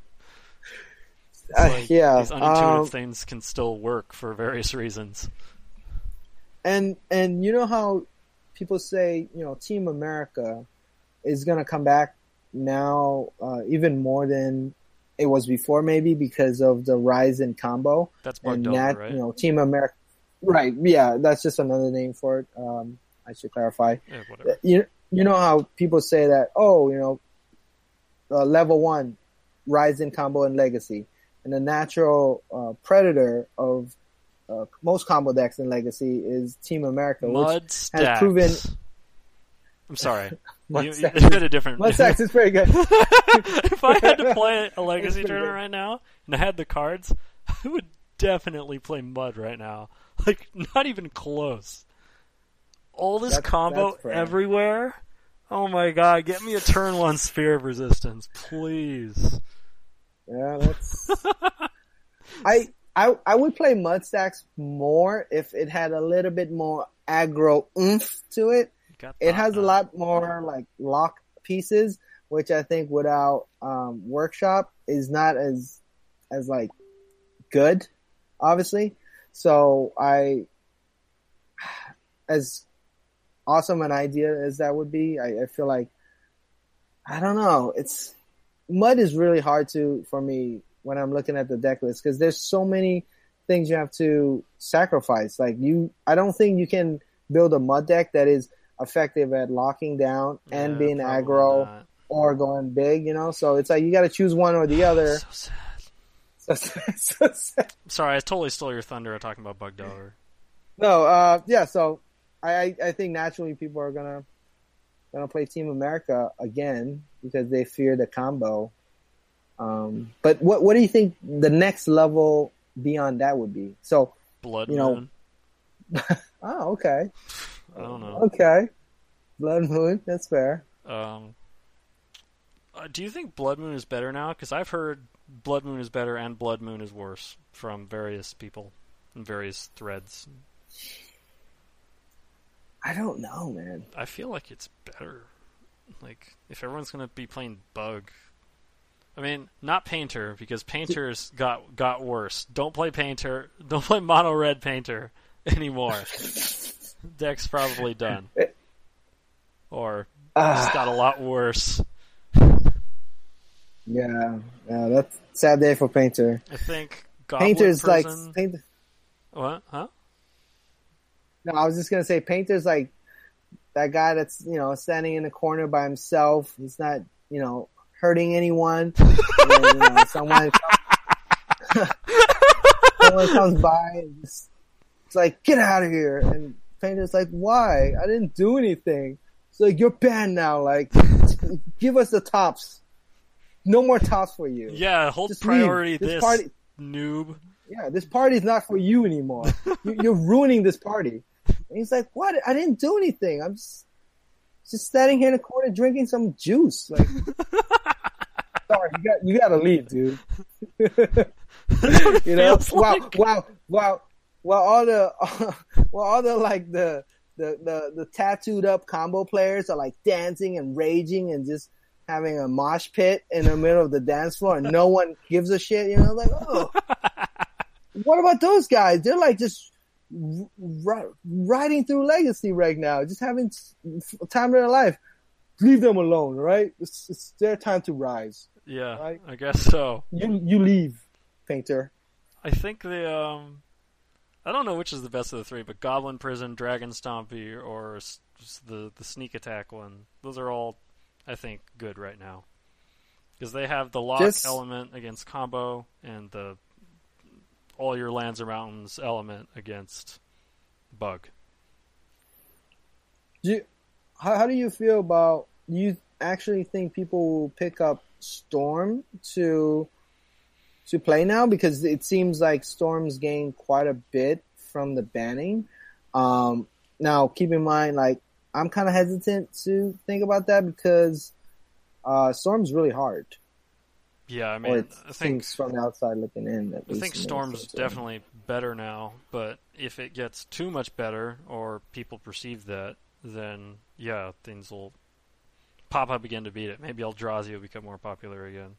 It's like, uh, yeah. These unintuitive um, things can still work for various reasons. And and you know how people say, you know, Team America is gonna come back now, uh, even more than it was before, maybe because of the rise in combo. That's Bug and Delver, Nat, right? You know, Team America. Right. Yeah, that's just another name for it. Um, I should clarify. Yeah, whatever. You you know how people say that? Oh, you know, uh, level one, rise in combo and legacy, and the natural uh, predator of uh, most combo decks in legacy is Team America, Mud which Stacks. has proven. I'm sorry. Mud you, Stacks. you had a different. Mud Stacks is pretty good. If I had to play a Legacy pretty tournament good. right now and I had the cards, I would definitely play Mud right now. Like, not even close. All this That's- combo that's fair. everywhere. Oh my god, get me a turn one Sphere of Resistance, please. Yeah, that's. I I I would play Mud Stacks more if it had a little bit more aggro oomph to it. Got It that, has a uh, lot more like lock pieces, which I think without um, Workshop is not as as like good, obviously. So I, as awesome an idea as that would be, I, I feel like I don't know. It's Mud is really hard to for me when I'm looking at the deck list because there's so many things you have to sacrifice. Like you, I don't think you can build a Mud deck that is effective at locking down and yeah, being probably aggro not. or going big. You know, so it's like you got to choose one or the other. So sad. So, so sad. Sorry, I totally stole your thunder talking about Bug Delver. No, uh, yeah. So I, I, I think naturally people are gonna gonna play Team America again because they fear the combo. Um, but what what do you think the next level beyond that would be? So Blood you know, Moon. oh, okay, I don't know. okay, Blood Moon, that's fair. Um, uh, do you think Blood Moon is better now? Because I've heard Blood Moon is better and Blood Moon is worse from various people in various threads. I don't know, man. I feel like it's better. Like, if everyone's going to be playing Bug... I mean, not Painter, because Painter's got got worse. Don't play Painter. Don't play Mono Red Painter anymore. Deck's probably done. Or it's got a lot worse. Yeah, yeah, that's a sad day for Painter. I think Goblin Painter's Prison... like Painter. What? Huh? No, I was just gonna say Painter's like that guy that's you know standing in the corner by himself. He's not you know hurting anyone. And, you know, someone comes, someone comes by and just, it's like get out of here. And Painter's like, why? I didn't do anything. It's like you're banned now. Like, give us the tops. No more tops for you. Yeah, hold Just priority leave. This this, party- noob. Yeah, this party's not for you anymore. you, you're ruining this party. And he's like, what? I didn't do anything. I'm just, just standing here in the corner drinking some juice. Like, sorry, you got you got to leave, dude. you know, Feels wow, like- wow, wow, wow. All the, well, all the like the, the the the tattooed up combo players are like dancing and raging and just having a mosh pit in the middle of the dance floor, and no one gives a shit. You know, like, oh. What about those guys? They're like just r- riding through Legacy right now, just having time of their life. Leave them alone, right? It's, it's their time to rise. Yeah, Right? I guess so. You you leave, Painter. I think the um, I don't know which is the best of the three, but Goblin Prison, Dragon Stompy, or s- the the Sneak Attack one. Those are all, I think, good right now because they have the lock Just- element against combo and the all your lands or mountains element against Bug. Do you, how how do you feel about you? actually think people will pick up Storm to to play now because it seems like Storm's gained quite a bit from the banning. Um, now, keep in mind, like I'm kind of hesitant to think about that because uh, Storm's really hard. Yeah, I mean, or it I think seems from the outside looking in. At I least think Storm's definitely better now, but if it gets too much better or people perceive that, then yeah, things will pop up again to beat it. Maybe Eldrazi will become more popular again.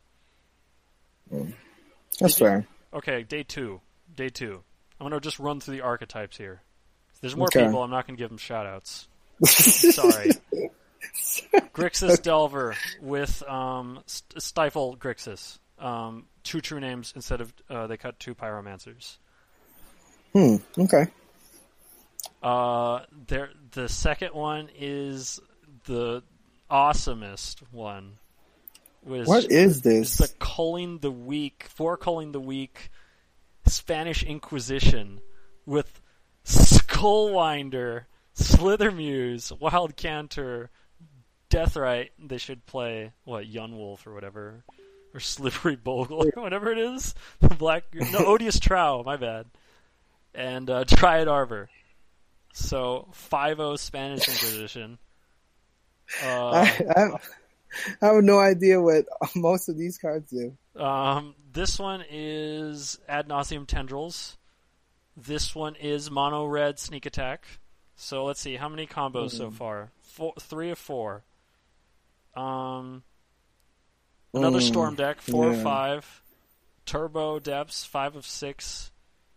Mm. That's fair. Okay, day two. Day two. I'm going to just run through the archetypes here. There's more Okay. people. I'm not going to give them shout-outs. Sorry. Grixis Delver with um, St- Stifle Grixis. Um, two true names instead of uh, they cut two Pyromancers. Hmm. Okay. Uh, there. The second one is the awesomest one. Was, What is this? It's the Culling the Weak, for Culling the Weak Spanish Inquisition with Skullwinder, Slithermuse, Wild Canter, Deathrite. They should play, what, Yunwolf or whatever. Or Slippery Bogle or whatever it is. The Black... No, Odious Trow, my bad. And uh, Triad Arbor. So, five oh Spanish Inquisition. Uh, I, I, I have no idea what most of these cards do. Um, this one is Ad Nauseam Tendrils. This one is Mono Red Sneak Attack. So let's see, how many combos mm. so far? Four, three of four. Um, another mm. Storm deck, four yeah. of five. Turbo Depths, five of six.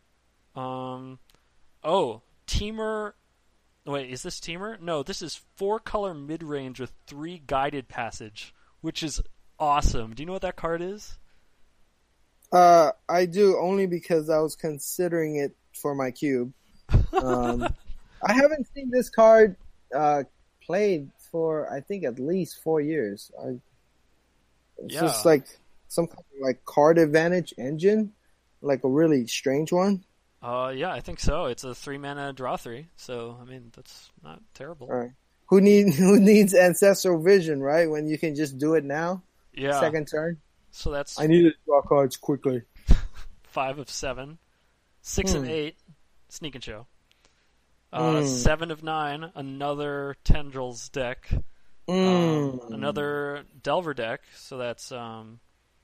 Um, oh, Teamer. Wait, is this Teamer? No, this is four color mid range with three Guided Passage, which is awesome. Do you know what that card is? Uh, I do, only because I was considering it for my cube. Um, I haven't seen this card uh, played for, I think, at least four years. I, it's yeah. just like some kind of like card advantage engine, like a really strange one. Uh, yeah, I think so. It's a three mana draw three, so I mean that's not terrible. All right. Who need who needs Ancestral Vision, right? When you can just do it now. Yeah. Second turn. So that's I need to draw cards quickly. Five of seven, six hmm. of eight, Sneak and Show. Uh, mm. Seven of nine, another Tendrils deck. Mm. Um, another Delver deck. So that's um.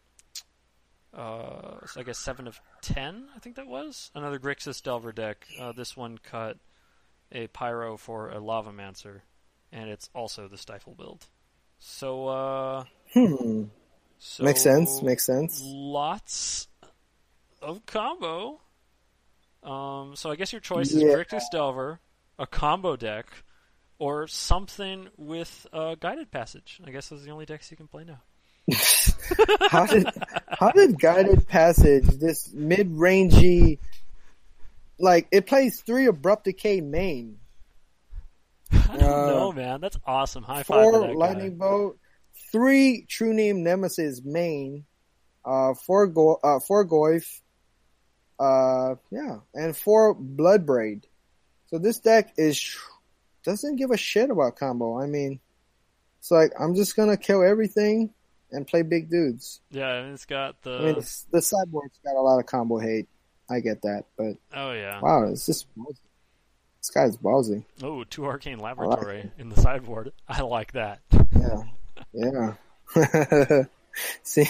Uh, so I guess seven of ten, I think that was. Another Grixis Delver deck. Uh, this one cut a Pyro for a Lavamancer, and it's also the Stifle build. So, uh... Hmm. So makes sense, makes sense. Lots of combo. Um, so I guess your choice yeah. is Grixis Delver, a combo deck, or something with uh, Guided Passage. I guess those are the only decks you can play now. how did how did Guided Passage, this mid-rangey, like it plays three Abrupt Decay main. I don't uh, know, man. That's awesome. High five to Four that Lightning guy. Bolt, three True Name Nemesis main, uh, four go uh, four Goyf, uh, yeah, and four Bloodbraid. So this deck is doesn't give a shit about combo. I mean, it's like I'm just gonna kill everything and play big dudes. Yeah, and it's got the... I mean, it's, the sideboard's got a lot of combo hate. I get that, but... Oh, yeah. Wow, it's just... This guy's ballsy. Oh, two Arcane Laboratory like in the sideboard. I like that. Yeah. Yeah. See,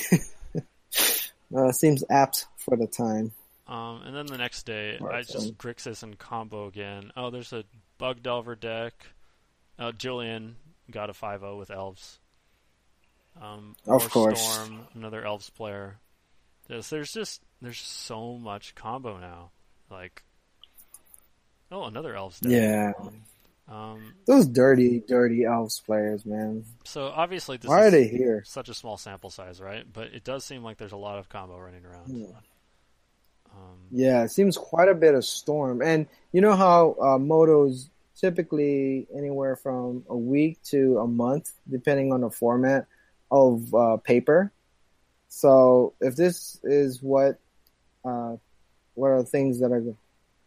uh, seems apt for the time. Um, and then the next day, right, I just so. Grixis and combo again. Oh, there's a Bug Delver deck. Uh, Julian got a five oh with Elves. Um, of course. Storm, another Elves player. There's, there's just there's so much combo now. Like, oh, another Elves deck. Yeah. Um, Those dirty, dirty Elves players, man. So obviously, this why is are they here? Such a small sample size, right? But it does seem like there's a lot of combo running around. Yeah. Um, yeah, it seems quite a bit of Storm, and you know how uh, Moto's typically anywhere from a week to a month, depending on the format of uh, paper. So if this is what uh, what are the things that are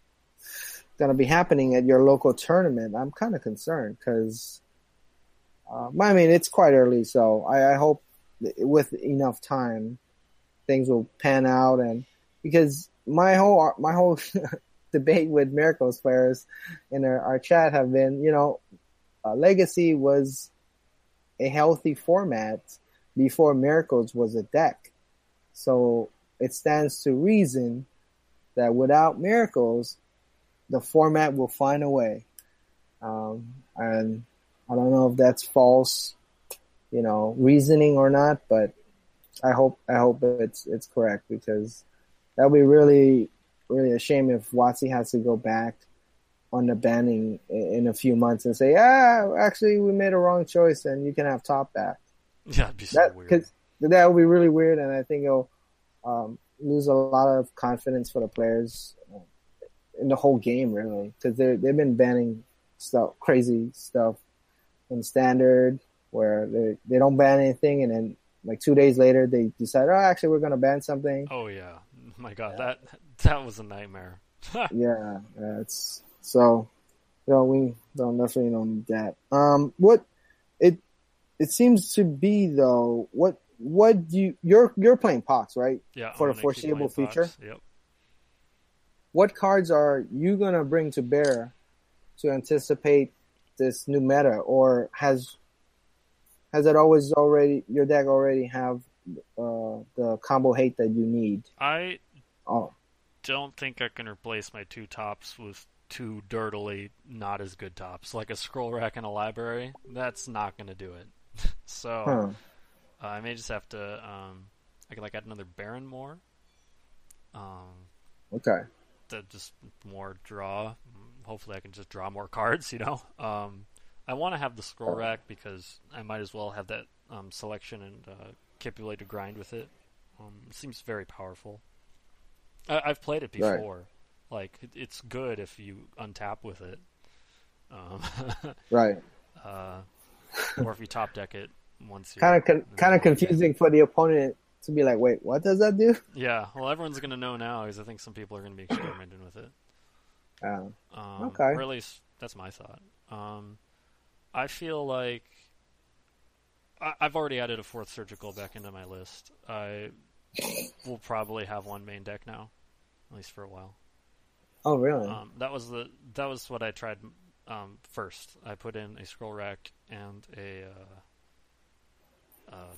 going to be happening at your local tournament, I'm kind of concerned because Uh, but I mean, it's quite early, so I, I hope that with enough time, things will pan out. And because my whole my whole debate with Miracles players in our, our chat have been, you know, uh, Legacy was a healthy format before Miracles was a deck. So it stands to reason that without Miracles, the format will find a way. Um, and I don't know if that's false, you know, reasoning or not, but I hope I hope it's it's correct, because that would be really really a shame if WotC has to go back on the banning in a few months and say, ah, actually we made a wrong choice and you can have top back. Yeah, it'd be so that, weird. Cause that would be really weird, and I think it'll um, lose a lot of confidence for the players in the whole game, really, because they they've been banning stuff, crazy stuff in standard, where they they don't ban anything, and then like two days later they decide, oh, actually we're gonna ban something. Oh yeah, my God, yeah. that that was a nightmare. yeah, yeah, it's so. You know, we don't definitely don't need that. Um, what it it seems to be though, what what do you you're you're playing Pox, right? Yeah, for the foreseeable future. Pox. Yep. What cards are you gonna bring to bear to anticipate this new meta, or has has it always already your deck already have uh, the combo hate that you need? I oh. don't think I can replace my two tops with two dirtily not as good tops, like a scroll rack and a library. That's not going to do it. so huh. uh, I may just have to um, I could like add another Baron more. Um, okay. To just more draw. Hopefully I can just draw more cards, you know. Um, I want to have the scroll rack because I might as well have that um, selection and uh, capability to grind with it. Um, it seems very powerful. I- I've played it before. Right. Like, it- it's good if you untap with it. Um, right. Uh, or if you top deck it once. Kind of con- kind of confusing for the opponent to be like, wait, what does that do? Yeah, well, everyone's going to know now because I think some people are going to be experimenting with it. Oh. Um, okay. Or at least that's my thought. Um, I feel like I- I've already added a fourth surgical back into my list. I will probably have one main deck now, at least for a while. Oh, really? Um, that was the that was what I tried um, first. I put in a scroll rack and a uh, uh,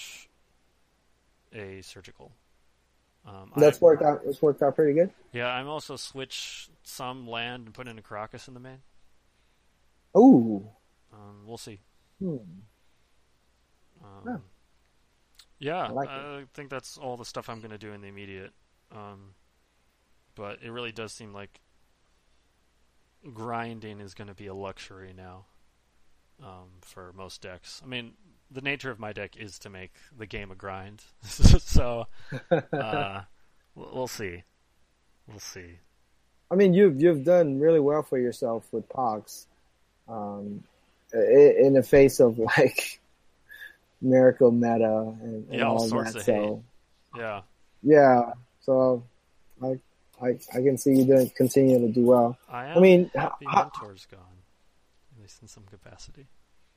a surgical. Um, That's I, worked out. It's worked out pretty good. Yeah, I'm also switch some land and put in a Karakas in the main. Ooh. Um, we'll see. Hmm. Um, yeah. Yeah, I, like I think that's all the stuff I'm going to do in the immediate. Um, but it really does seem like grinding is going to be a luxury now um, for most decks. I mean, the nature of my deck is to make the game a grind. so uh, we'll see. We'll see. I mean, you've you've done really well for yourself with Pox, um, in the face of like Miracle meta and, and yeah, all, all sorts that. Of so hate. Yeah, yeah. So I I I can see you doing continue to do well. I am I mean, happy how, Mentor's gone, at least in some capacity.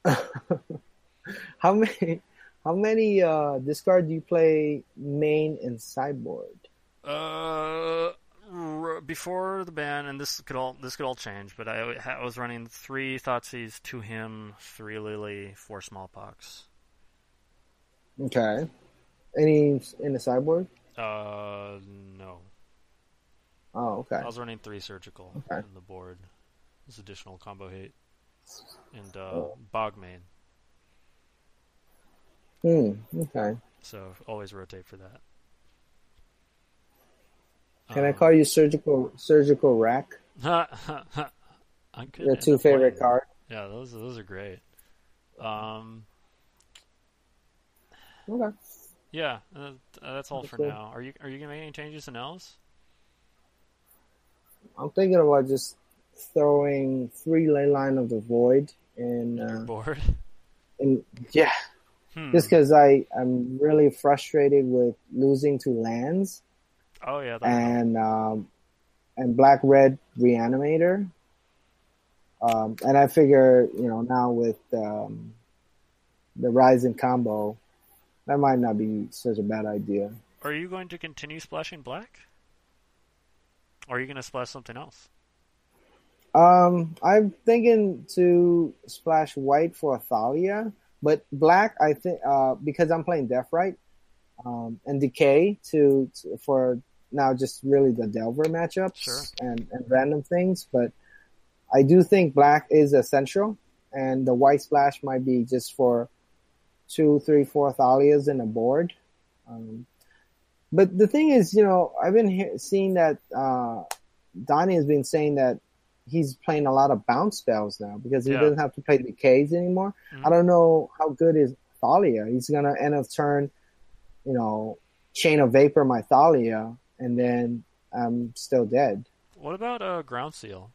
how many how many uh, discard do you play main and sideboard? Uh. Before the ban, and this could all this could all change, but I, I was running three Thoughtseize, two Him, three Lily, four Smallpox. Okay. Any in the sideboard? Uh, no. Oh, okay. I was running three Surgical okay. in the board. This additional combo hate. And uh, oh. Bogmane. Hmm, okay. So always rotate for that. Can um, I call you surgical surgical rack? I could Your two favorite cards. Yeah, those those are great. Um. Okay. Yeah, uh, that's all that's for cool. now. Are you are you gonna make any changes in Elves? I'm thinking about just throwing three Leyline of the Void in uh, board. In yeah, hmm. just because I I'm really frustrated with losing to lands. Oh yeah, and um, and Black Red Reanimator, um, and I figure you know now with um, the Rising combo, that might not be such a bad idea. Are you going to continue splashing black? Or are you going to splash something else? Um, I'm thinking to splash white for Thalia, but black, I think, uh, because I'm playing Deathrite, um, and Decay to, to for now just really the Delver matchups sure. and, and random things, but I do think black is essential, and the white splash might be just for two, three, four Thalias in a board. Um, but the thing is, you know, I've been he- seeing that uh, Donnie has been saying that he's playing a lot of bounce spells now because he yeah. doesn't have to play Decays anymore. Mm-hmm. I don't know how good is Thalia. He's going to end of turn, you know, Chain of Vapor my Thalia, and then I'm still dead. What about uh, Ground Seal?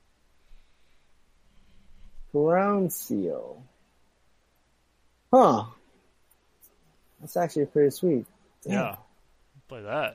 Ground Seal. Huh. That's actually pretty sweet. Yeah. yeah. Play that.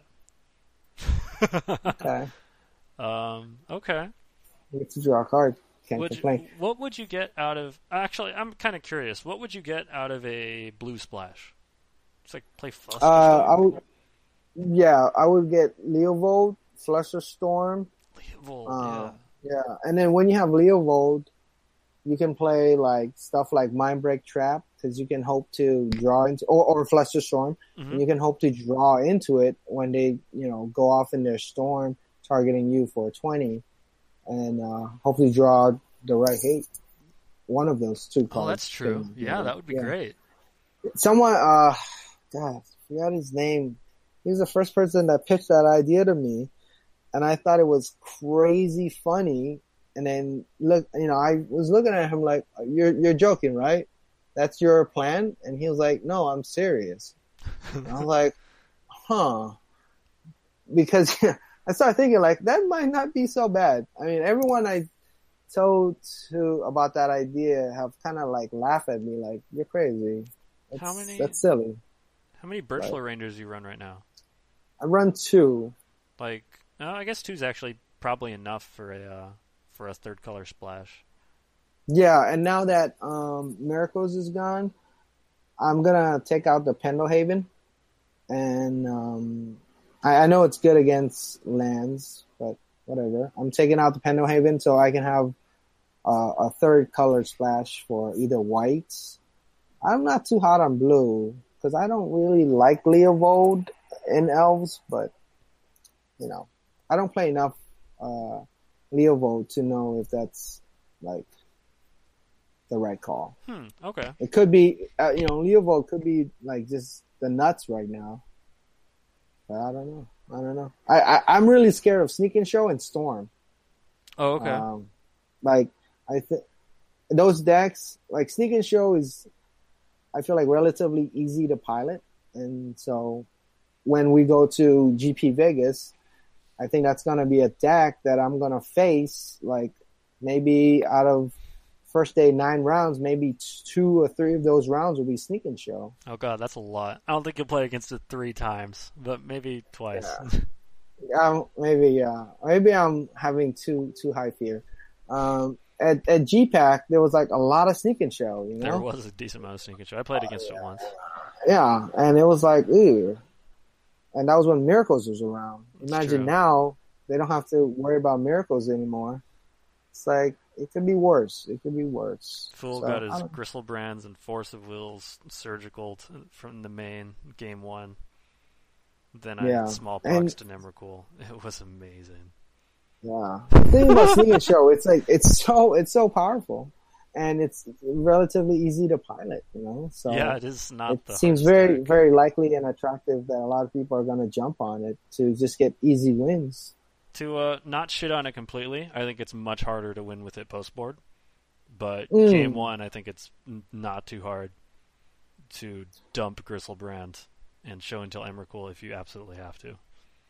Okay. Um, okay. You get to draw a card. Can't would complain. You, what would you get out of... Actually, I'm kind of curious. What would you get out of a blue splash? It's like play Fluster uh, Storm? I would, yeah, I would get Leovold, Fluster Storm. Leovold, uh, yeah. Yeah, and then when you have Leovold, you can play like stuff like Mindbreak Trap, because you can hope to draw into, or, or Fluster Storm, mm-hmm. and you can hope to draw into it when they, you know, go off in their storm, targeting you for twenty, and uh, hopefully draw the right hate. One of those two cards. Oh, that's true. Can, yeah, know, that would be yeah. great. Someone, uh, God, I forgot his name. He was the first person that pitched that idea to me, and I thought it was crazy funny. And then look, you know, I was looking at him like, "You're you're joking, right? That's your plan?" And he was like, "No, I'm serious." And I was like, "Huh?" Because I started thinking like that might not be so bad. I mean, everyone I told to about that idea have kind of like laughed at me, like, "You're crazy. That's, how many? That's silly." How many Birchler Rangers do you run right now? I run two. Like, no, I guess two is actually probably enough for a uh, for a third color splash. Yeah, and now that um, Miracles is gone, I'm gonna take out the Pendelhaven, and um, I, I know it's good against lands, but whatever. I'm taking out the Pendelhaven so I can have uh, a third color splash for either whites. I'm not too hot on blue because I don't really like Leovold in Elves, but you know, I don't play enough uh, Leovold to know if that's like the right call. Hmm. Okay. It could be, uh, you know, Leovold could be like just the nuts right now, but I don't know. I don't know. I, I I'm really scared of Sneak and Show and Storm. Oh, okay. Um, like I think those decks, like Sneak and Show, is I feel like relatively easy to pilot, and so when we go to G P Vegas, I think that's gonna be a deck that I'm gonna face. Like maybe out of first day nine rounds, maybe two or three of those rounds will be Sneak and Show. Oh god, that's a lot. I don't think you'll play against it three times, but maybe twice. Yeah, um, maybe yeah, maybe I'm having too too high fear. Um, at at G PAC, there was like a lot of Sneak and Show. You know, there was a decent amount of Sneak and Show. I played against uh, yeah. it once. Yeah, and it was like, ew. And that was when Miracles was around. Imagine now they don't have to worry about Miracles anymore. It's like it could be worse. It could be worse. Fool so, got his Gristlebrands and Force of Wills surgical t- from the main game one. Then I yeah. had Smallpox to Nemricool. It was amazing. Yeah, the thing about Sneak and Show, it's like it's so it's so powerful, and it's relatively easy to pilot. You know, so yeah, it is not. It the seems very deck. very likely and attractive that a lot of people are going to jump on it to just get easy wins. To uh, not shit on it completely, I think it's much harder to win with it post board. But mm. game one, I think it's n- not too hard to dump Gristlebrand and show until Emrakul if you absolutely have to.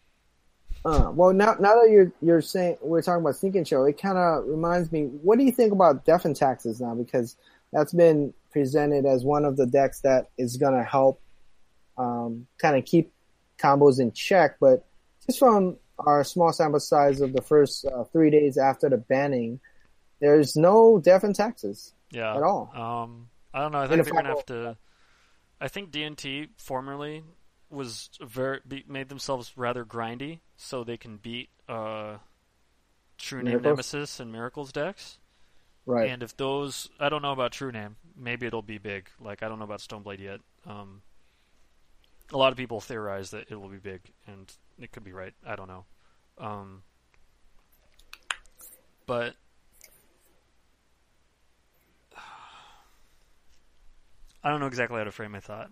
Uh, well, now now that you're you're saying we're talking about Sneak and Show, it kind of reminds me. What do you think about Death and Taxes now? Because that's been presented as one of the decks that is going to help um, kind of keep combos in check. But just from our small sample size of the first uh, three days after the banning, there's no Death and Taxes yeah. at all. Um, I don't know. I think they're going to have to I think D and T formerly was very be, made themselves rather grindy, so they can beat uh, True Name Miracles? Nemesis and Miracles decks. Right. And if those, I don't know about True Name. Maybe it'll be big. Like I don't know about Stoneblade yet. Um, a lot of people theorize that it will be big, and it could be right. I don't know. Um, but I don't know exactly how to frame my thought.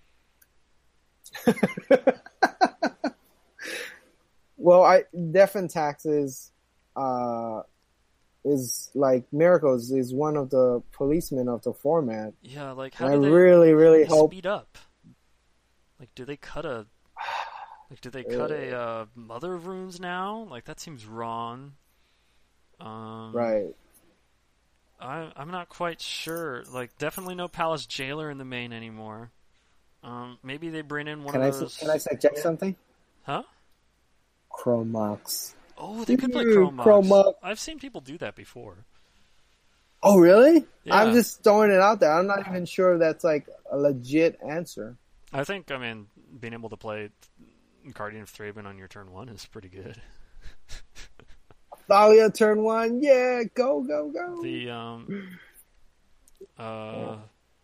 Well, I Death and Taxes uh, is like Miracles is one of the policemen of the format. Yeah, like how And do I they really, really hope. speed up? Like, do they cut a like? Do they cut a uh, Mother of Runes now? Like that seems wrong. Um, Right. I I'm not quite sure. Like, definitely no Palace Jailer in the main anymore. Um, maybe they bring in one Can I of su- those. can I suggest something? Huh? Chromox. Oh, they could play Ooh, Chromox. Chromox. I've seen people do that before. Oh, really? Yeah. I'm just throwing it out there. I'm not even sure if that's like a legit answer. I think, I mean, being able to play Guardian of Thraben on your turn one is pretty good. Thalia turn one. Yeah, go, go, go. The, um, uh,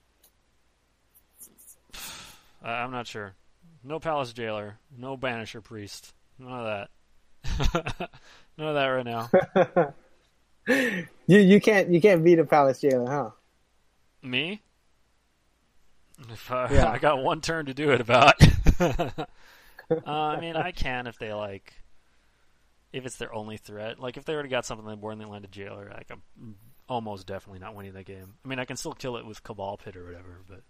I- I'm not sure. No Palace Jailer, no Banisher Priest, none of that. None of that right now. you you can't you can't beat a Palace Jailer, huh? Me? If I, Yeah. I got one turn to do it about. uh, I mean, I can if they like, if it's their only threat. Like if they already got something that born they landed Jailer, like I'm almost definitely not winning the game. I mean, I can still kill it with Cabal Pit or whatever, but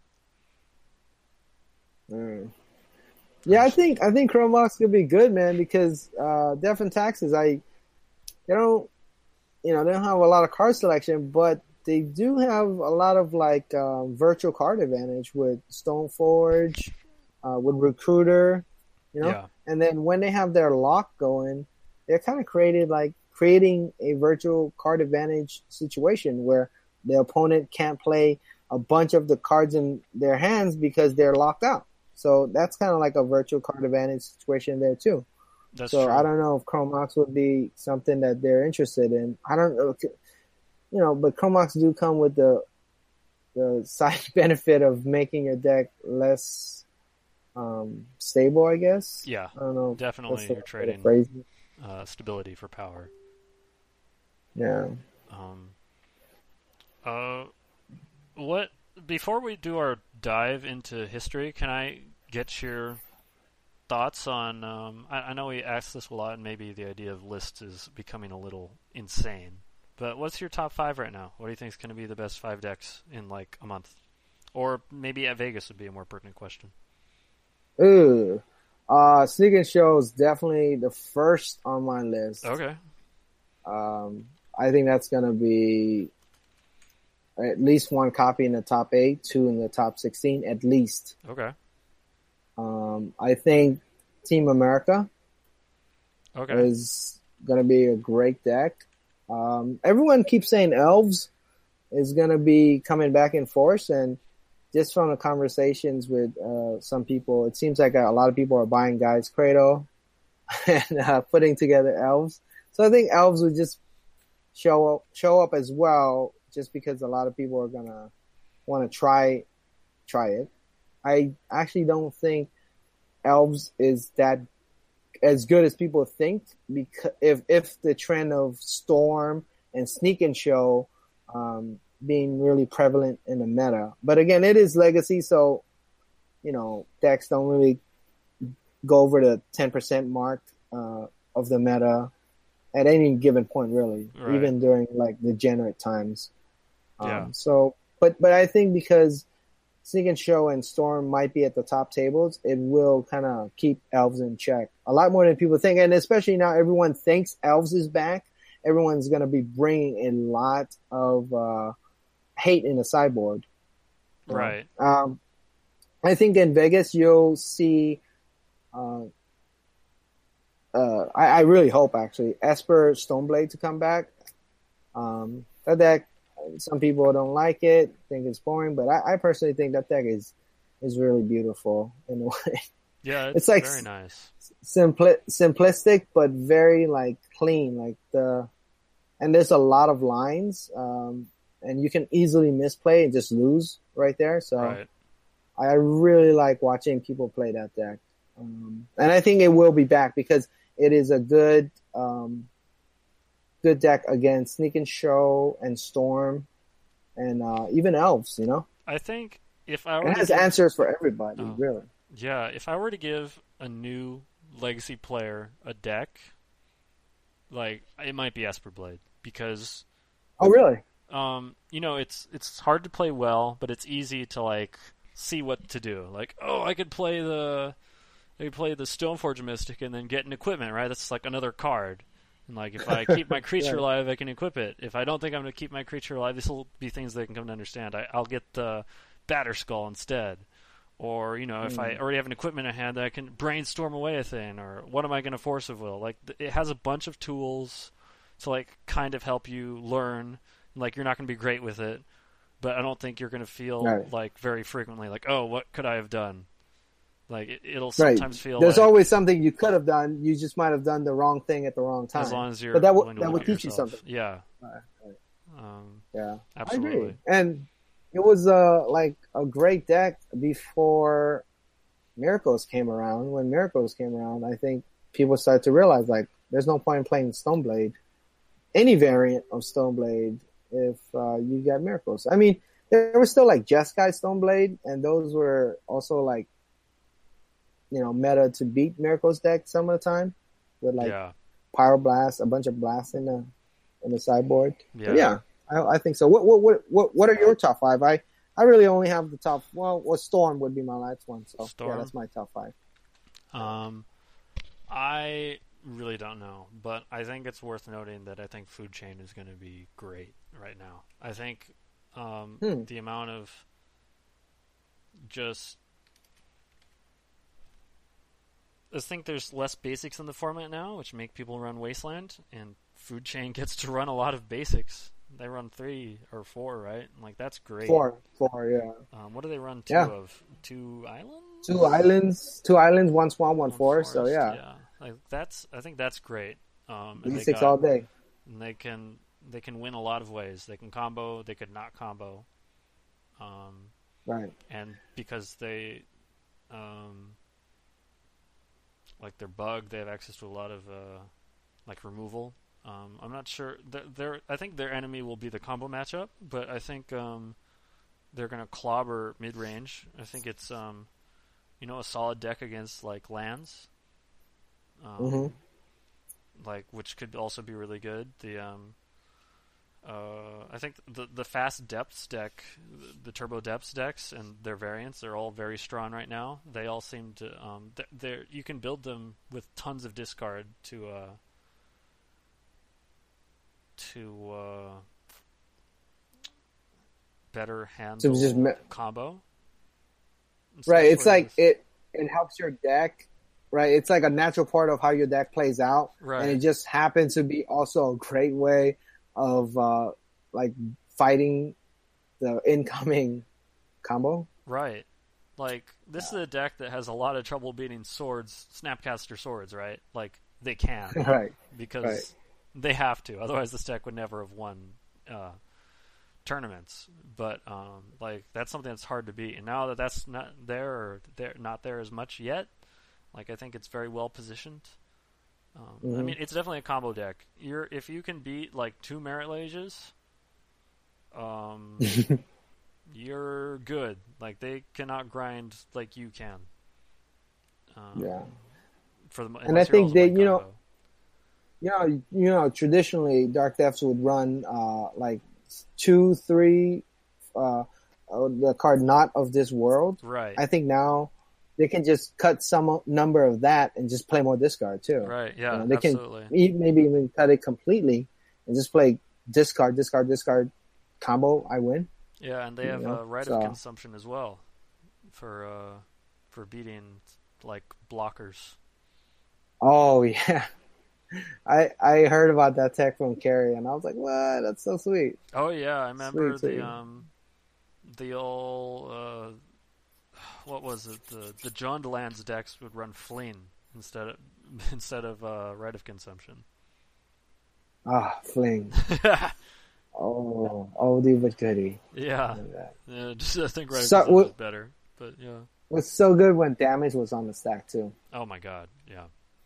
Mm. Yeah, I think I think Chromox could be good, man, because uh, Death and Taxes, I they don't you know they don't have a lot of card selection, but they do have a lot of like um, virtual card advantage with Stoneforge, uh, with Recruiter, you know, yeah, and then when they have their lock going, they're kind of created like creating a virtual card advantage situation where the opponent can't play a bunch of the cards in their hands because they're locked out. So that's kind of like a virtual card advantage situation there too. that's so true. I don't know if Chromox would be something that they're interested in. I don't know, you know, but Chromox do come with the the side benefit of making your deck less um, stable, I guess. Yeah, I don't know. definitely What's the you're way to trading phrase it? uh, stability for power. Yeah. Um, uh, what before we do our dive into history, can I get your thoughts on? Um, I, I know we ask this a lot, and maybe the idea of lists is becoming a little insane. But what's your top five right now? What do you think is going to be the best five decks in like a month, or maybe at Vegas would be a more pertinent question? Ooh. Uh, Sneak and Show is definitely the first on my list. Okay. Um, I think that's going to be at least one copy in the top eight, two in the top sixteen, at least. Okay. Um, I think Team America Okay. is going to be a great deck. Um, everyone keeps saying Elves is going to be coming back in force, and just from the conversations with uh, some people, it seems like a lot of people are buying Guys Cradle and uh, putting together Elves. So I think Elves would just show up, show up as well, just because a lot of people are gonna want to try try it. I actually don't think Elves is that as good as people think, because if if the trend of Storm and Sneak and Show um, being really prevalent in the meta. But again, it is Legacy, so you know decks don't really go over the ten percent mark uh, of the meta at any given point, really, Right. even during like degenerate times. Um, Yeah. So, but but I think because Sneak and Show and Storm might be at the top tables, it will kind of keep Elves in check a lot more than people think, and especially now everyone thinks Elves is back. Everyone's going to be bringing a lot of uh, hate in the sideboard. you know. Right. Um, I think in Vegas you'll see. Uh, uh, I, I really hope actually Esper Stoneblade to come back. Um, that deck, some people don't like it, think it's boring, but I, I personally think that deck is is really beautiful in a way. Yeah, it's, It's like very nice. Simpli- simplistic, but very like clean. Like the, and there's a lot of lines, um, and you can easily misplay and just lose right there. So Right. I really like watching people play that deck. Um, and I think it will be back because it is a good, um, good deck against Sneak and Show and Storm and, uh, even Elves, you know? I think if I were It to has give- answers for everybody, Oh. really. Yeah, if I were to give a new Legacy player a deck, like it might be Esper Blade because Oh, really? um, you know, it's it's hard to play well, but it's easy to like see what to do. Like, oh, I could play the I could play the Stoneforge Mystic and then get an equipment, right? That's like another card. And like if I keep my creature Right. alive, I can equip it. If I don't think I'm going to keep my creature alive, this will be things they can come to understand. I, I'll get the Batter Skull instead. Or, you know, if I already have an equipment in hand, I can brainstorm away a thing. Or what am I going to force of will? Like, th- it has a bunch of tools to, like, kind of help you learn. Like, you're not going to be great with it, but I don't think you're going to feel, Right. like, very frequently, like, oh, what could I have done? Like, it, it'll Right. sometimes feel There's like, always something you could have done. You just might have done the wrong thing at the wrong time. as long as you're but that willing would to that look would at teach you yourself. something. Yeah. Right, right. Um, Yeah, I Absolutely. agree. And it was uh like a great deck before Miracles came around. When Miracles came around, I think people started to realize like there's no point in playing Stoneblade, any variant of Stoneblade, if uh, you got Miracles. I mean, there were still like Jeskai Stoneblade, and those were also like you know meta to beat Miracles deck some of the time with like yeah. Pyroblast, a bunch of blasts in the in the sideboard. Yeah. But yeah, I, I think so. What what what what what are your top five? I I really only have the top. Well, well Storm would be my last one. So Storm. yeah, that's my top five. Um, I really don't know, but I think it's worth noting that I think Food Chain is going to be great right now. I think um, Hmm. the amount of just I think there's less basics in the format now, which make people run Wasteland, and Food Chain gets to run a lot of basics. They run three or four, right? Like that's great. Four, four, yeah. Um, what do they run two Yeah. of? Two islands? Two islands, two islands, one swan, one One forest. So forest, yeah, yeah. Like that's I think that's great. Um, and B they six got- all day. and they can they can win a lot of ways. They can combo, they could not combo, um, Right. and because they, um, like their bug, they have access to a lot of uh, like removal. Um, I'm not sure. Their, their I think their enemy will be the combo matchup, but I think um, they're gonna clobber mid range. I think it's um, you know a solid deck against like lands. Um, Mhm. Like which could also be really good. The um, uh, I think the the fast depths deck, the turbo depths decks and their variants, they're all very strong right now. They all seem to um, th- they're you can build them with tons of discard to uh, to uh, better handle just me- combo. Right. It's Especially like with- it it helps your deck. Right. It's like a natural part of how your deck plays out. Right. And it just happens to be also a great way of uh, like fighting the incoming combo. Right. Like, this is a deck that has a lot of trouble beating swords, Snapcaster swords, right? Like, they can. Right. Because Right. they have to. Otherwise, this deck would never have won uh, tournaments. But, um, like, that's something that's hard to beat. And now that that's not there, or there, not there as much yet, like, I think it's very well positioned. Um, I Mhm. mean, it's definitely a combo deck. You're If you can beat, like, two Merit Lages, um... you're good. Like they cannot grind like you can. Um, Yeah. For the, And I think they, you know, you know, you know, traditionally Dark Depths would run uh, like two, three, uh, uh, the card not of this world. right, I think now they can just cut some number of that and just play more discard too. right, yeah, You know, they absolutely. can e- maybe even cut it completely and just play discard, discard, discard combo. I win. Yeah, and they have you know, a right so- of consumption as well for uh, for beating like blockers. Oh yeah, I I heard about that tech from Carrie and I was like, what? That's so sweet. Oh yeah, I remember Sweet, sweet. the um the old uh, what was it? The the John DeLand's decks would run Fleen instead of instead of uh, Rite of Consumption. Ah, Fling. Oh, oldie but goodie. Yeah, yeah. Just, I think Rite of So, Consumption what- is better, but yeah. Was so good when damage was on the stack too. Oh my god, yeah.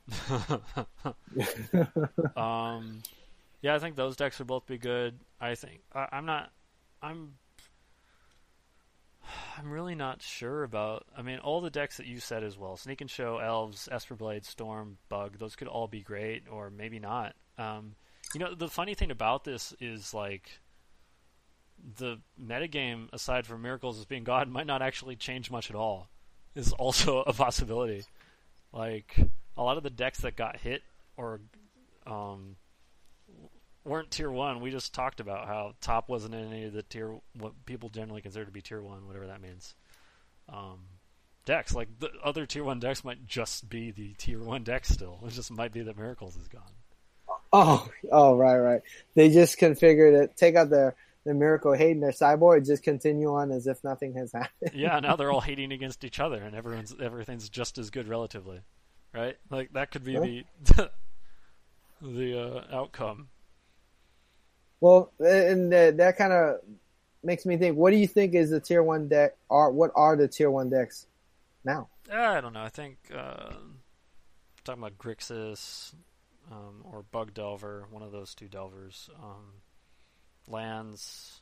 um, yeah, I think those decks would both be good. I think I, I'm not. I'm. I'm really not sure about. I mean, all the decks that you said as well: Sneak and Show, Elves, Esper Blade, Storm, Bug. Those could all be great, or maybe not. Um, you know, the funny thing about this is like the metagame, aside from Miracles as being God, might not actually change much at all. Is also a possibility. Like a lot of the decks that got hit or um, weren't tier one. We just talked about how top wasn't in any of the tier what people generally consider to be tier one, whatever that means. Um, decks like the other tier one decks might just be the tier one deck still. It just might be that Miracles is gone. Oh, oh, right, right. They just configured it. Take out the the Miracle hate in their sideboard. Just continue on as if nothing has happened. Yeah, now they're all hating against each other, and everyone's everything's just as good relatively, right? Like that could be Yeah. the the uh, outcome. Well, and that, that kind of makes me think. What do you think is the tier one deck? Are what are the tier one decks now? I don't know. I think uh, talking about Grixis um, or Bug Delver, one of those two Delvers, um, lands.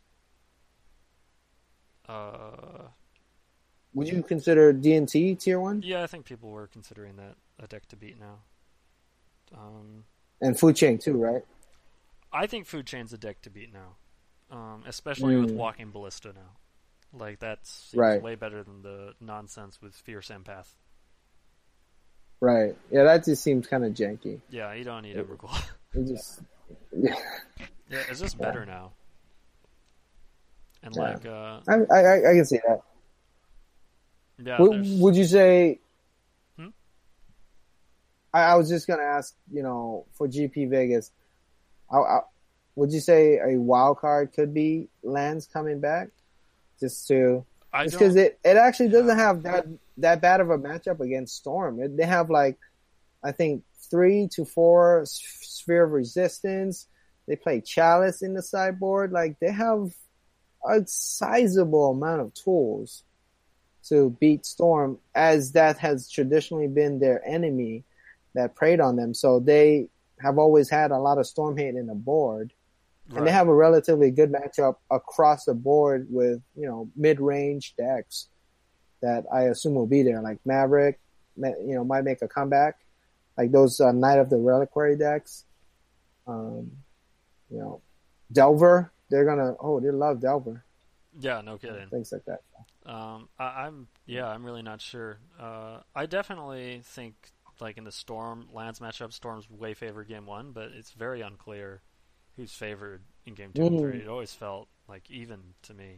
Uh, Would you consider D and T tier one yeah, I think people were considering that a deck to beat now. Um, and Food Chain too, right? I think Food Chain's a deck to beat now, um, especially with Mm. Walking Ballista now. Like that seems Right. way better than the nonsense with Fierce Empath. Right. Yeah, that just seems kind of janky. Yeah, you don't need Everglow. It just, yeah. Yeah, it's just Yeah. better now. And Yeah. like, uh, I, I I can see that. yeah, Would, there's- would you say? Hmm? I, I was just gonna ask. You know, for G P Vegas, I, I, would you say a wild card could be lands coming back? Just to, I just don't- because it, it actually doesn't Yeah. have that that bad of a matchup against Storm. It, they have like, I think three to four s- sphere of resistance. They play Chalice in the sideboard. Like they have a sizable amount of tools to beat Storm, as that has traditionally been their enemy that preyed on them. So they have always had a lot of Storm hate in the board. And they Right. have a relatively good matchup across the board with, you know, mid-range decks that I assume will be there. Like Maverick, ma- you know, might make a comeback. Like those uh, Knight of the Reliquary decks. Um, you know, Delver, they're gonna, oh, they love Delver. Yeah, no kidding. Things like that. Um, I, I'm yeah, I'm really not sure. Uh, I definitely think like in the Storm Lance matchup, Storm's way favored game one, but it's very unclear who's favored in game two and Mm. three. It always felt like even to me.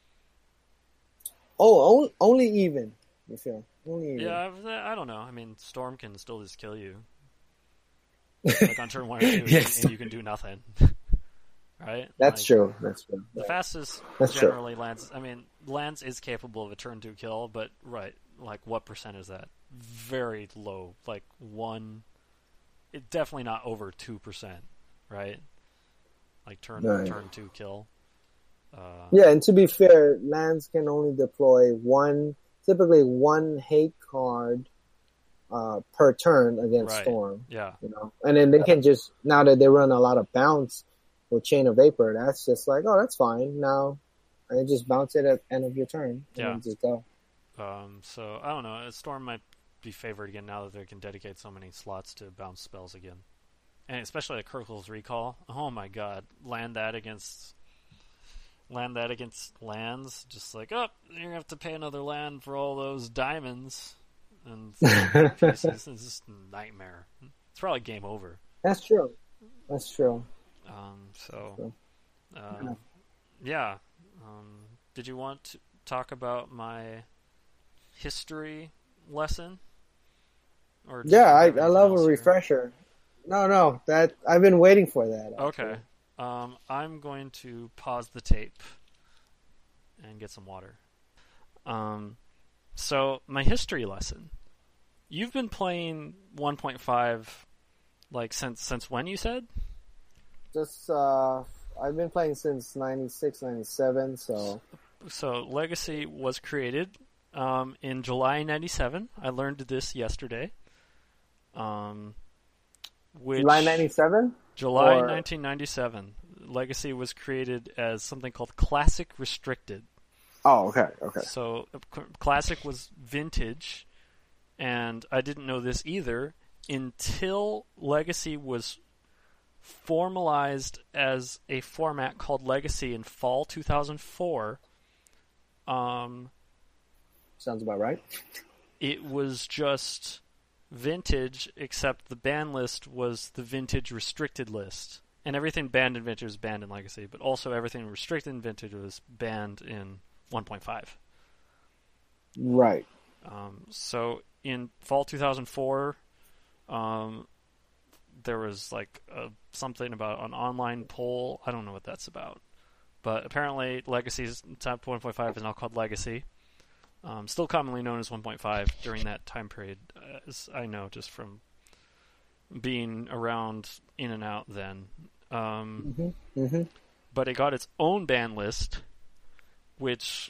Oh, only, only even, you feel? Only even. Yeah, I, I don't know. I mean, Storm can still just kill you, like on turn one or two, Yes. and you can do nothing. Right? That's Like, true. That's true. The Right. fastest That's true. generally lands. I mean, Lance is capable of a turn two kill, but right, like what percent is that? Very low, like one. It's definitely not over two percent, right? Like turn Right. turn two kill. Uh, Yeah, and to be fair, lands can only deploy one, typically one hate card uh, per turn against Right. Storm. yeah, You know, and then they can just, now that they run a lot of bounce with Chain of Vapor, that's just like, oh, that's fine. Now, and then just bounce it at the end of your turn and Yeah. then just go. Um, so I don't know. Storm might be favored again now that they can dedicate so many slots to bounce spells again, and especially like Kirkle's Recall. Oh my God, land that against land that against lands. Just like, oh, you're gonna have to pay another land for all those diamonds and pieces. It's just a nightmare. It's probably game over. That's true. That's true. Um, so, True. uh, yeah. Um, did you want to talk about my history lesson? Or do you Yeah, I, have I anything love a else here? refresher. No, no, that I've been waiting for that. actually. Okay. Um, I'm going to pause the tape and get some water. Um, So, my history lesson. You've been playing one point five, like, since since when, you said? Just, uh, I've been playing since ninety-six, ninety-seven, so... So, Legacy was created um, in July ninety-seven. I learned this yesterday. Um, which, July ninety-seven? July or... nineteen ninety-seven. Legacy was created as something called Classic Restricted. Oh, okay, okay. So, Classic was vintage, and I didn't know this either until Legacy was formalized as a format called Legacy in fall two thousand four. Um, Sounds about right. It was just vintage, except the ban list was the vintage restricted list. And everything banned in vintage was banned in Legacy, but also everything restricted in vintage was banned in one point five. Right. Um, so in fall two thousand four, um, there was like a, something about an online poll. I don't know what that's about. But apparently Legacy's top one point five is now called Legacy. Um, still commonly known as one point five during that time period, as I know just from being around in and out then. Um, mm-hmm. Mm-hmm. But it got its own ban list, which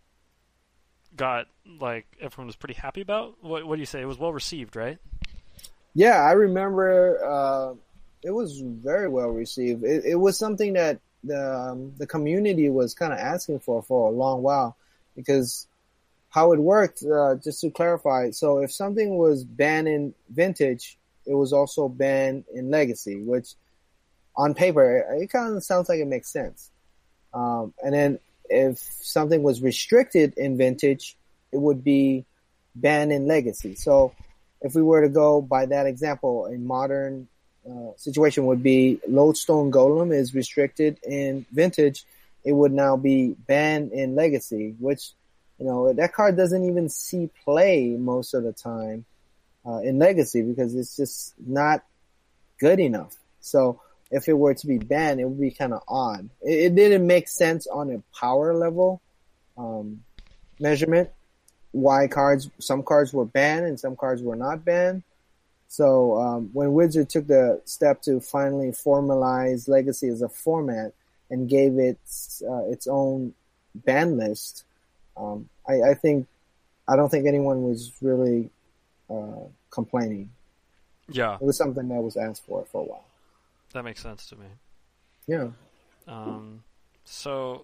got, like, everyone was pretty happy about. What, what do you say? It was well received, right? Yeah, I remember uh, it was very well received. It, it was something that the um, the community was kind of asking for for a long while, because how it worked, uh, just to clarify, so if something was banned in vintage, it was also banned in Legacy, which on paper, it, it kind of sounds like it makes sense. Um, and then if something was restricted in vintage, it would be banned in Legacy. So if we were to go by that example, a modern uh, situation would be Lodestone Golem is restricted in vintage. It would now be banned in Legacy, which, you know, that card doesn't even see play most of the time uh, in Legacy because it's just not good enough. So if it were to be banned, it would be kind of odd. It, it didn't make sense on a power level um, measurement. Why cards, some cards were banned and some cards were not banned. So um, when Wizard took the step to finally formalize Legacy as a format and gave it uh, its own ban list, um, I, I think I don't think anyone was really uh, complaining. Yeah, it was something that was asked for for a while. That makes sense to me. Yeah. Um. So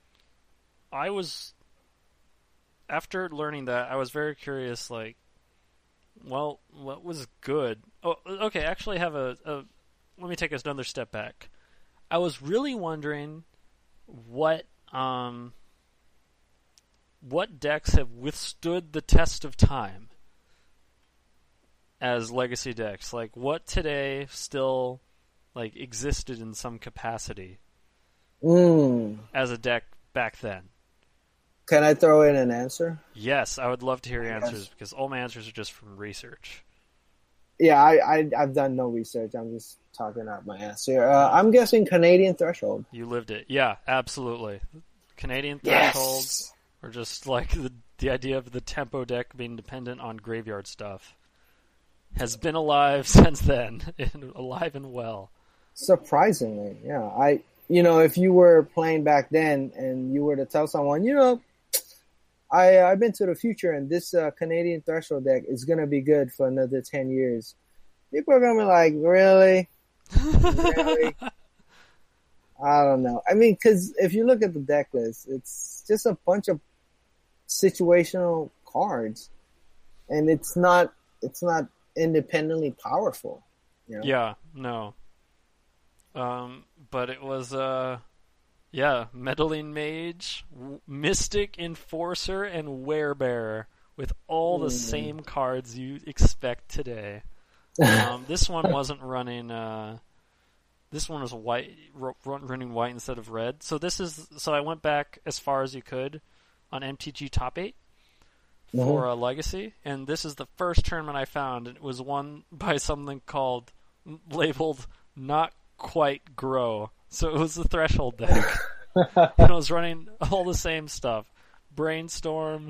I was. After learning that, I was very curious, like, well, what was good? Oh, okay, actually I have a, a... Let me take another step back. I was really wondering what, um... what decks have withstood the test of time as Legacy decks. Like, what today still, like, existed in some capacity mm. as a deck back then. Can I throw in an answer? Yes, I would love to hear your yes. answers, because all my answers are just from research. Yeah, I, I, I've done no research. I'm just talking out my ass here. Uh, I'm guessing Canadian Threshold. You lived it. Yeah, absolutely. Canadian Threshold, yes. or just like the, the idea of the tempo deck being dependent on graveyard stuff, has been alive since then, and alive and well. Surprisingly, yeah. I, you know, if you were playing back then and you were to tell someone, you know, I, I've been to the future and this uh, Canadian Threshold deck is going to be good for another ten years. People are going to be like, really? Really? I don't know. I mean, because if you look at the deck list, it's just a bunch of situational cards. And it's not, it's not independently powerful. You know? Yeah, no. Um, but it was, uh... yeah, Meddling Mage, w- Mystic Enforcer, and Werebearer, with all the mm. same cards you expect today. Um, this one wasn't running. Uh, this one was white, r- running white instead of red. So this is. So I went back as far as you could on M T G Top Eight for a uh, Legacy, and this is the first tournament I found. It was won by something called labeled Not Quite Grow. So it was the Threshold deck. And I was running all the same stuff. Brainstorm,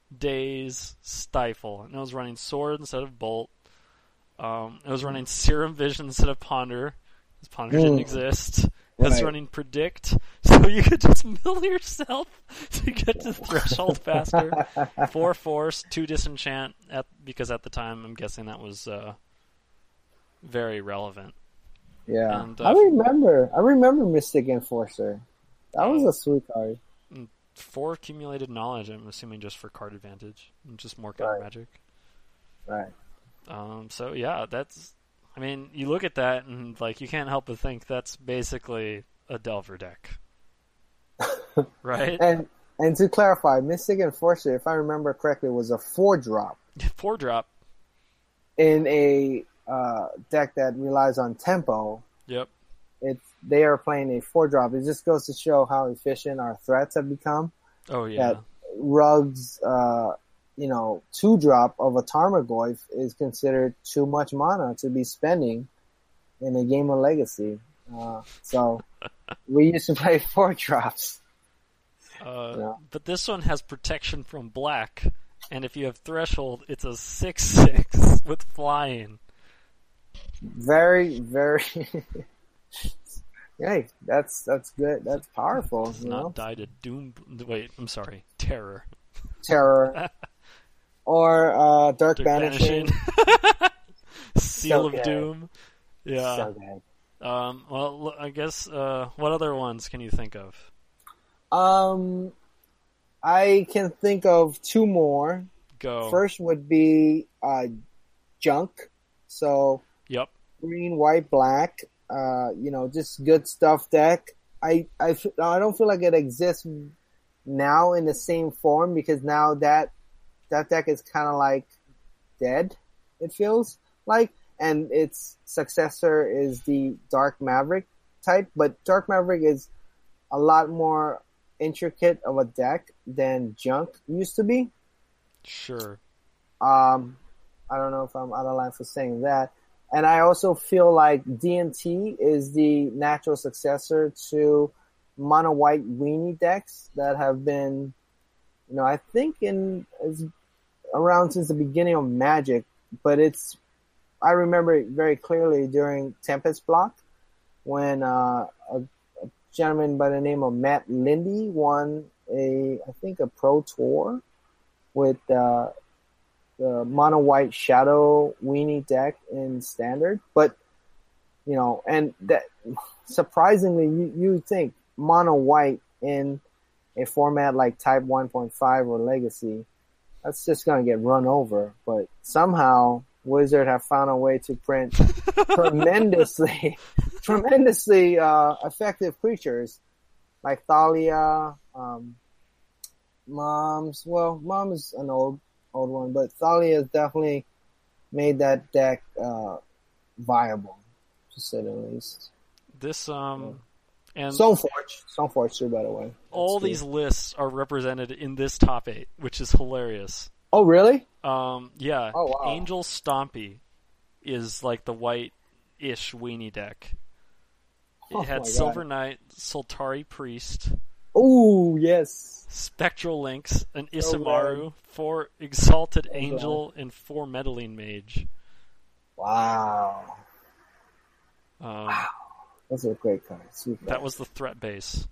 Daze, Stifle. And it was running Sword instead of Bolt. Um, it was running Serum Vision instead of Ponder, because Ponder mm. didn't exist. It was right. running Predict, so you could just mill yourself to get to the threshold faster. Four Force, two Disenchant, at, because at the time I'm guessing that was uh, very relevant. Yeah, and, uh, I remember. I remember Mystic Enforcer. That was a sweet card. Four accumulated knowledge, I'm assuming just for card advantage, and just more counter right. magic. Right. Um, so yeah, that's. I mean, you look at that and like you can't help but think that's basically a Delver deck, right? And and to clarify, Mystic Enforcer, if I remember correctly, was a four drop. Four drop. In a uh, deck that relies on tempo. Yep. It's they are playing a four drop. It just goes to show how efficient our threats have become. Oh yeah. That Rug's, uh, you know, two drop of a Tarmogoyf is considered too much mana to be spending in a game of Legacy. Uh, so we used to play four drops. Uh, yeah. But this one has protection from black, and if you have Threshold, it's a six six with flying. Very, very. Hey, that's that's good. That's powerful. Does you not know? die to Doom. Wait, I'm sorry, Terror. Terror. Or uh, Dark, Dark Banishing. Banishing. Seal So of good. Doom. Yeah. So good. Um, well, I guess, uh, what other ones can you think of? Um, I can think of two more. Go. First would be uh, Junk. So Yep. green, white, black. Uh, you know, just good stuff deck. I, I, f- I don't feel like it exists now in the same form because now that that deck is kind of like dead, it feels like. And its successor is the Dark Maverick type, but Dark Maverick is a lot more intricate of a deck than Junk used to be. Sure. Um, I don't know if I'm out of line for saying that. And I also feel like D and T is the natural successor to mono white weenie decks that have been, you know, I think in is around since the beginning of Magic, but it's I remember it very clearly during Tempest Block when uh, a, a gentleman by the name of Matt Lindy won a I think a pro tour with uh, the mono white shadow weenie deck in standard, but you know, and that surprisingly, you you think mono white in a format like Type one point five or Legacy, that's just gonna get run over. But somehow Wizard have found a way to print tremendously, tremendously uh, effective creatures like Thalia, um, Moms. Well, Mom is an old. old one, but Thalia has definitely made that deck uh, viable, to say the least. This um and Stoneforge, Stoneforge too, by the way. That's all good. these lists are represented in this top eight, which is hilarious. Oh, really? Um, yeah. Oh, wow. Angel Stompy is like the white-ish weenie deck. It Oh, had my Silver God. Knight, Soltari Priest, Ooh, yes. Spectral Lynx, an So Isamaru, four Exalted So Angel, and four Meddling Mage. Wow. Um, That's a great card. Sweet card. that was the threat base.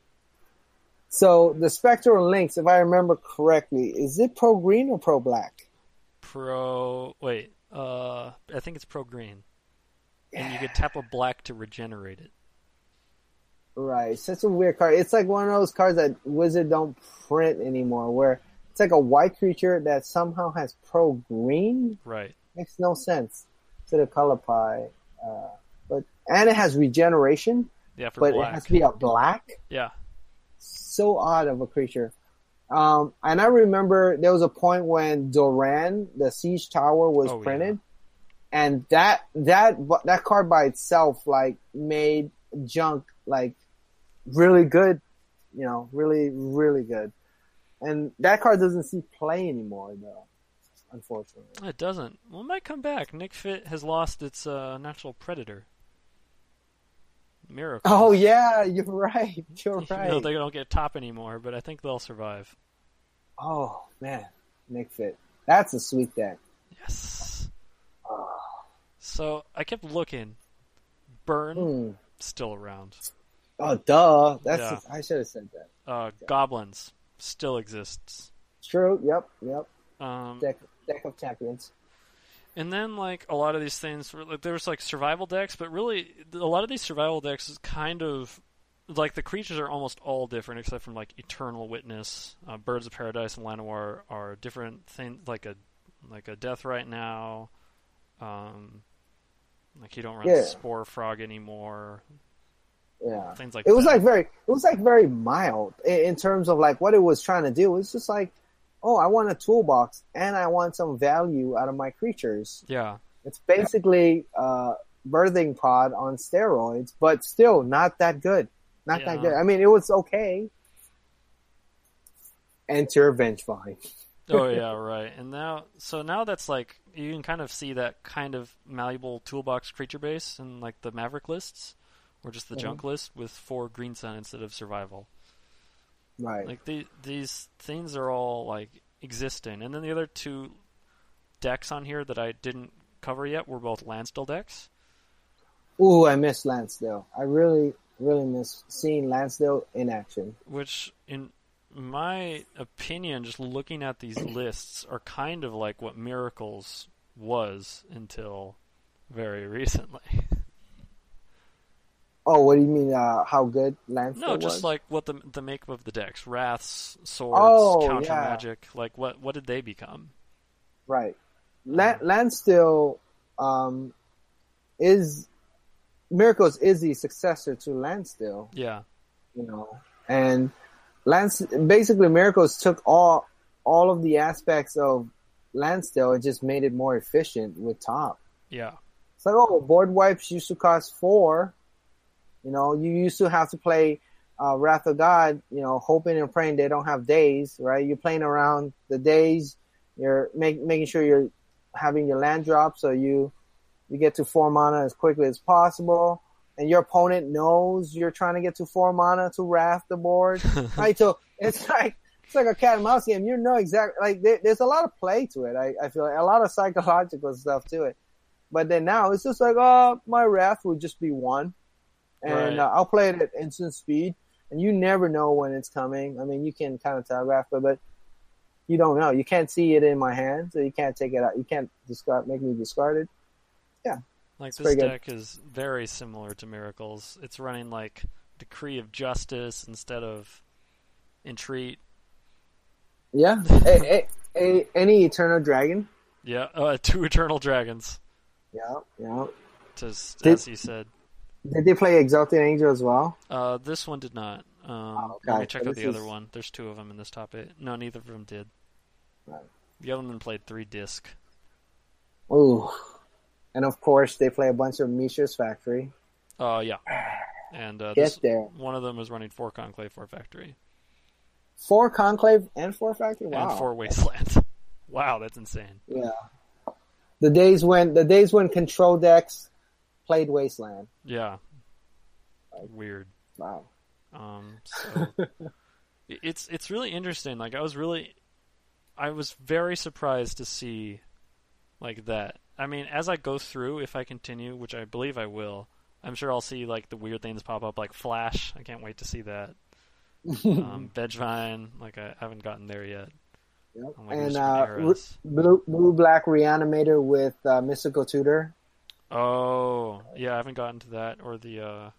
So the Spectral Lynx, if I remember correctly, is it pro green or pro black? Pro... Wait. Uh, I think it's pro green. And you could tap a black to regenerate it. Right, such a weird card. It's like one of those cards that Wizard don't print anymore, where it's like a white creature that somehow has pro green. Right. Makes no sense to the color pie. Uh, but and it has regeneration, Yeah, for but black. it has to be a black. Yeah. So odd of a creature. Um, and I remember there was a point when Doran, the Siege Tower, was Oh, yeah. printed, and that that that card by itself like made Junk like really good, you know, really really good. And that card doesn't see play anymore, though, unfortunately. It doesn't. Well, it might come back. Nick Fit has lost its uh, natural predator. Miracle. Oh yeah, you're right. You're Even though right. they don't get top anymore, but I think they'll survive. Oh man, Nick Fit. That's a sweet deck. Yes. So I kept looking. Burn Hmm. still around. Oh, duh. That's Yeah. just, I should have said that. Uh, Goblins still exists. True. Yep. Yep. Um, Deck deck of champions. and then like a lot of these things, were, like there was like survival decks, but really a lot of these survival decks is kind of like the creatures are almost all different, except from like Eternal Witness, uh, Birds of Paradise, and Llanowar are different things. Like a like a Death right now. Um, like you don't run Yeah. Spore Frog anymore. Yeah. Things like It was that. like very, it was like very mild in, in terms of like what it was trying to do. It's just like, oh, I want a toolbox and I want some value out of my creatures. Yeah. It's basically uh, birthing pod on steroids, but still not that good. Not that Yeah. good. I mean, it was okay. Enter Vengevine. Oh yeah, right. And now, so now that's like you can kind of see that kind of malleable toolbox creature base in like the Maverick lists, or just the Mhm. junk list with four green sun instead of survival. Right. Like the, these things are all like existing, and then the other two decks on here that I didn't cover yet were both Lansdale decks. Ooh, I miss Lansdale. I really, really miss seeing Lansdale in action. Which, in my opinion, just looking at these lists, are kind of like what Miracles was until very recently. Oh, what do you mean? Uh, how good Lansdale No, was? just like what the the makeup of the decks: wraths, swords, Oh, counter yeah. magic. Like what what did they become? Right. Lan- Lansdale um, is Miracles is the successor to Lansdale, Yeah, you know, and Lance basically Miracles took all all of the aspects of Lansdale and just made it more efficient with top. yeah, It's like, oh, board wipes used to cost four. You know, you used to have to play uh, Wrath of God, you know, hoping and praying they don't have days, right? You're playing around the days. You're make, making sure you're having your land drop so you you get to four mana as quickly as possible. And your opponent knows you're trying to get to four mana to wrath the board. Right? So it's like it's like a cat and mouse game. You know exactly, like there, there's a lot of play to it. I, I feel like a lot of psychological stuff to it. But then now it's just like, oh, my wrath would just be one. And Right. uh, I'll play it at instant speed, and you never know when it's coming. I mean, you can kind of telegraph it, but you don't know. You can't see it in my hand, so you can't take it out. You can't discard, make me discard it. Yeah, like It's this pretty good. deck is very similar to Miracles. It's running like Decree of Justice instead of Entreat. yeah. a, a, a, any Eternal Dragon. Yeah, uh, two Eternal Dragons, Yeah, yeah. just Did- as you said. Did they play Exalted Angel as well? Uh, this one did not. Um, Oh, okay. Let me check So out this the other is- one. There's two of them in this top eight. No, neither of them did. Right. The other one played three disc. Ooh. And of course, they play a bunch of Mishra's Factory. Uh, yeah. And uh, Get this, there. one of them was running four Conclave, four Factory, Four Conclave and four Factory? Wow. and four Wasteland. Wow, that's insane. Yeah. The days when the days when control decks played Wasteland. Yeah. Weird. Wow. Um, so it's it's really interesting. Like I was really, I was very surprised to see like that. I mean, as I go through, if I continue, which I believe I will, I'm sure I'll see like the weird things pop up, like Flash. I can't wait to see that. um, Vengevine, like I haven't gotten there yet. Yep. Oh my And goodness, uh, Eras. blue, blue black Reanimator with uh, Mystical Tutor. Oh, yeah, I haven't gotten to that or the uh,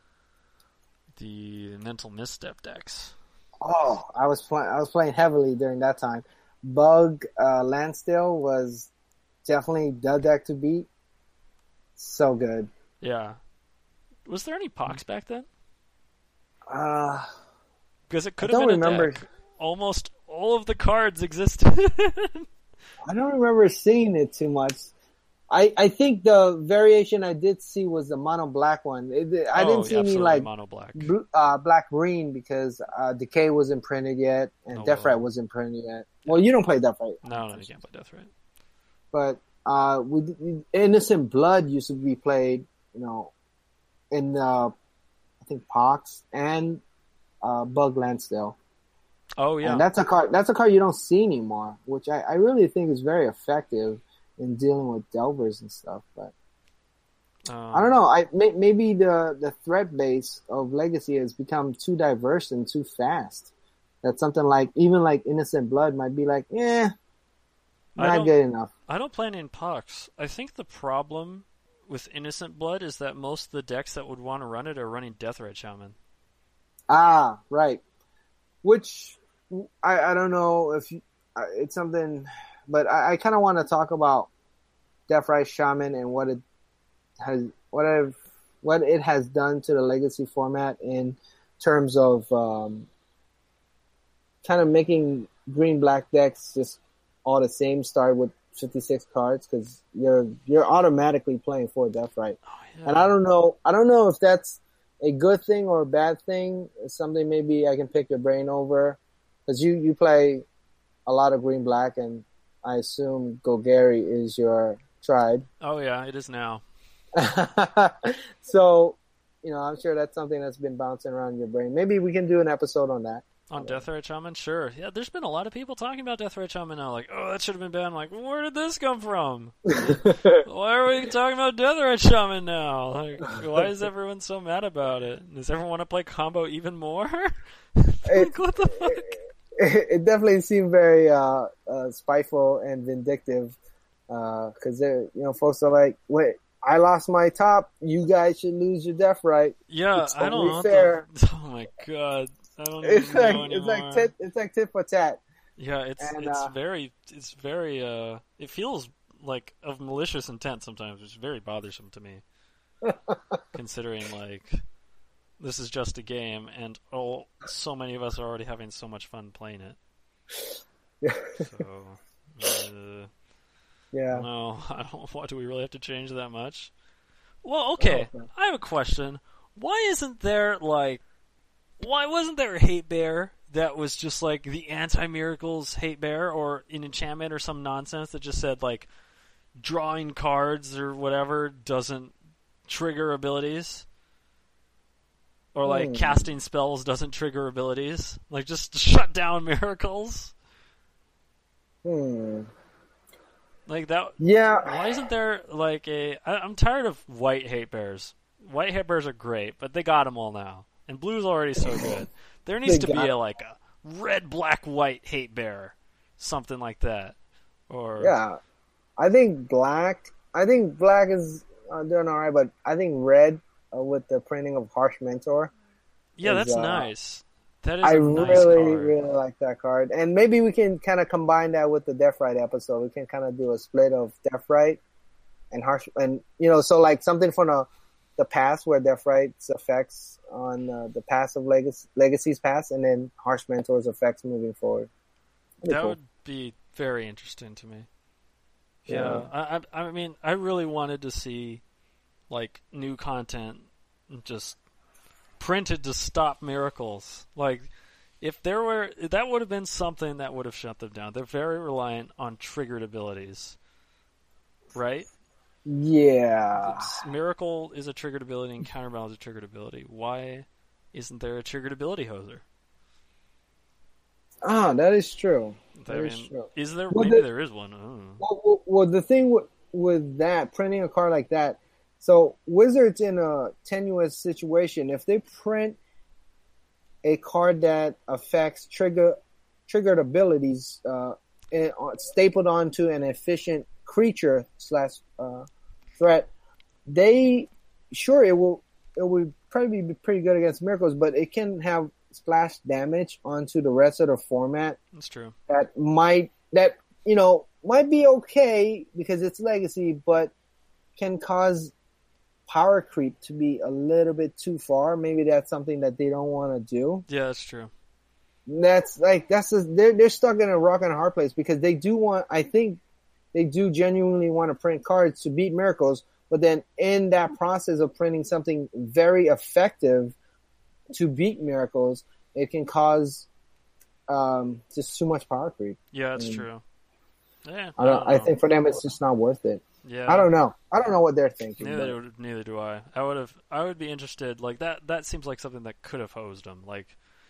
the Mental Misstep decks. Oh, I was playing. I was playing heavily during that time. Bug uh, Lansdale was definitely the deck to beat. So good. Yeah. Was there any Pox back then? Uh, Because it could I have don't been a remember. deck. Almost all of the cards existed. I don't remember seeing it too much. I, I think the variation I did see was the mono black one. It, I oh, didn't see any absolutely, like mono black. blue, uh, black green because uh, Decay wasn't printed yet and Oh, Death well. Rat wasn't printed yet. Well, you don't play Death Rat, No, no, you can't play Death Ray. but uh, we, Innocent Blood used to be played, you know, in uh, I think Pox and uh, Bug Lansdale. Oh yeah, and that's a card. That's a card you don't see anymore, which I, I really think is very effective in dealing with Delvers and stuff. But um, I don't know. I may, maybe the the threat base of Legacy has become too diverse and too fast. That something like even like Innocent Blood might be like, eh, not good enough. I don't play in Pox. I think the problem with Innocent Blood is that most of the decks that would want to run it are running Deathrite Shaman. Ah, right. Which I, I don't know if you, it's something, but I, I kind of want to talk about Deathrite Shaman and what it has, what I've, what it has done to the Legacy format in terms of um, kind of making green black decks just all the same. Start with fifty-six cards because you're you're automatically playing for Deathrite, Oh, yeah. and I don't know I don't know if that's a good thing or a bad thing. It's something maybe I can pick your brain over, because you, you play a lot of green black, and I assume Golgari is your tribe. Oh yeah, it is now. So, you know, I'm sure that's something that's been bouncing around in your brain. Maybe we can do an episode on that. On Deathrite Shaman, sure. Yeah, there's been a lot of people talking about Deathrite Shaman now. Like, oh, that should have been banned. I'm like, where did this come from? Why are we talking about Deathrite Shaman now? Like, why is everyone so mad about it? Does everyone want to play combo even more? Like, what the fuck? It, it definitely seemed very uh, uh, spiteful and vindictive, because uh, you know, folks are like, wait, I lost my top. You guys should lose your Deathrite. Yeah, it's I don't know. fair. The... Oh my god. I don't It's even like know it's like anymore. tit, it's like tit for tat. Yeah, it's And, it's uh, very it's very uh it feels like of malicious intent sometimes, which is very bothersome to me. Considering like this is just a game and oh so many of us are already having so much fun playing it. So uh, Yeah. no, I don't what do we really have to change that much? Well, okay. Oh, okay. I have a question. Why isn't there like Why wasn't there a hate bear that was just like the anti-miracles hate bear or an enchantment or some nonsense that just said like drawing cards or whatever doesn't trigger abilities? Or like Hmm. casting spells doesn't trigger abilities? Like just shut down miracles? Hmm. Like that. Yeah. Why isn't there like a... I, I'm tired of white hate bears. White hate bears are great, but they got them all now. And blue's already so good. There needs They to be got- a like a red, black, white hate bear, something like that. Or Yeah. I think black. I think black is uh, doing all right, but I think red uh, with the printing of Harsh Mentor. yeah, is, that's uh, nice. That is I a nice really, card. really like that card, and maybe we can kind of combine that with the Deathrite episode. We can kind of do a split of Deathrite and Harsh, and you know, so like something from the the past where Deathrite's effects on uh, the past of Legacy, Legacy's past, and then Harsh Mentor's effects moving forward. That'd be That cool. would be very interesting to me. Yeah. Yeah, I, I, I mean, I really wanted to see like new content just printed to stop miracles. Like, if there were, that would have been something that would have shut them down. They're very reliant on triggered abilities, right? Yeah. Miracle is a triggered ability and Counterbalance is a triggered ability. Why isn't there a triggered ability hoser? Ah, that is true. That I is mean, true. is there? Well, Maybe the- there is one. I don't know. Well, well, well, the thing with, with that, printing a card like that, so Wizards in a tenuous situation, if they print a card that affects trigger triggered abilities uh, and, uh, stapled onto an efficient creature slash uh, threat, they sure it will it will probably be pretty good against miracles, but it can have splash damage onto the rest of the format That's true. that might that you know might be okay because it's legacy, but can cause power creep to be a little bit too far. Maybe that's something that they don't want to do. Yeah, that's true. That's like that's a, they're they're stuck in a rock and a hard place because they do want. I think they do genuinely want to print cards to beat miracles, but then in that process of printing something very effective to beat miracles, it can cause um, just too much power creep. Yeah, that's Mm. true. Yeah, I don't. I know. think for them it's just not worth it. Yeah, I don't know. I don't know what they're thinking. Neither, but- do- neither do I. I would have. I would be interested. Like that. That seems like something that could have hosed them. Like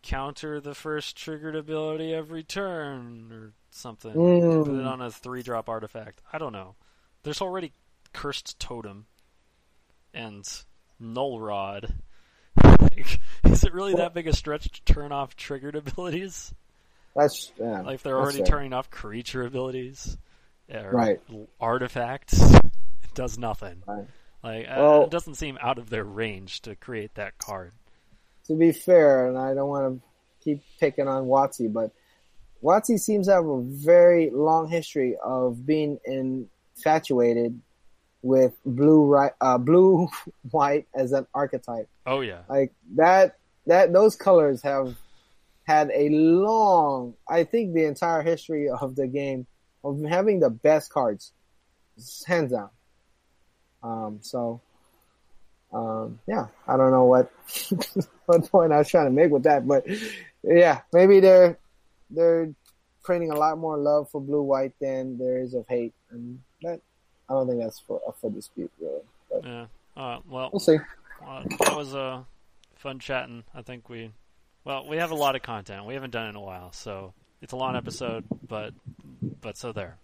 counter the first triggered ability every turn or something. Mm. Put it on a three-drop artifact. I don't know. There's already Cursed Totem and Null Rod. Is it really that big a stretch to turn off triggered abilities? That's yeah, like if they're already fair. turning off creature abilities, or right? Artifacts, it does nothing. Right. Like well, uh, it doesn't seem out of their range to create that card. To be fair, and I don't want to keep picking on WotC, but WotC seems to have a very long history of being infatuated with blue, right, uh, blue, white as an archetype. Oh yeah, like that. That those colors have had a long, I think, the entire history of the game of having the best cards, hands down. Um, so, um, yeah, I don't know what what point I was trying to make with that, but yeah, maybe they're they're printing a lot more love for blue white than there is of hate, and that I don't think that's for up for dispute really. But yeah. Uh, well, we'll see. Uh, that was uh, fun chatting. I think we, well, we have a lot of content. We haven't done it in a while, so it's a long episode, but but so there.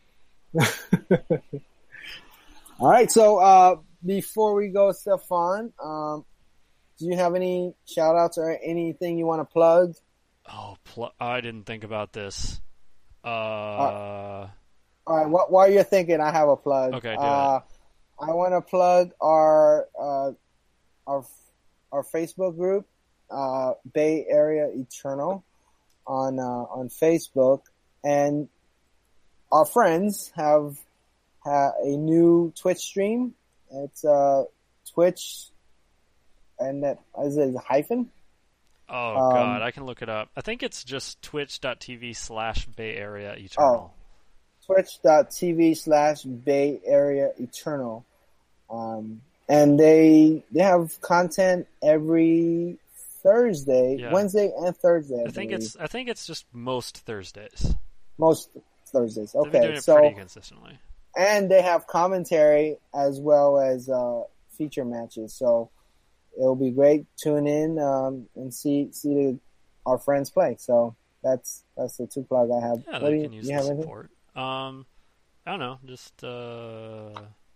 All right, so uh, before we go, Stefan, um, do you have any shout-outs or anything you want to plug? Oh, pl- I didn't think about this. Uh, uh, all right, wh- while you're thinking, I have a plug. Okay, do uh, it. I want to plug our uh, our our Facebook group, uh, Bay Area Eternal, on uh, on Facebook, and our friends have. have a new Twitch stream. It's uh, Twitch, and that is it a hyphen? Oh um, god, I can look it up. I think it's just twitch.tv slash Bay Area Eternal. Oh, twitch.tv slash Bay Area Eternal. Um, and they they have content every Thursday, Yeah. Wednesday and Thursday. I, I think believe. it's I think it's just most Thursdays. most Thursdays. They've been doing Okay, it so pretty consistently. and they have commentary as well as uh, feature matches. So it'll be great. Tune in um, and see see the, our friends play. So that's that's the two plug I have. Yeah, What they do you, can use you the have anything? support. Um, I don't know, just uh,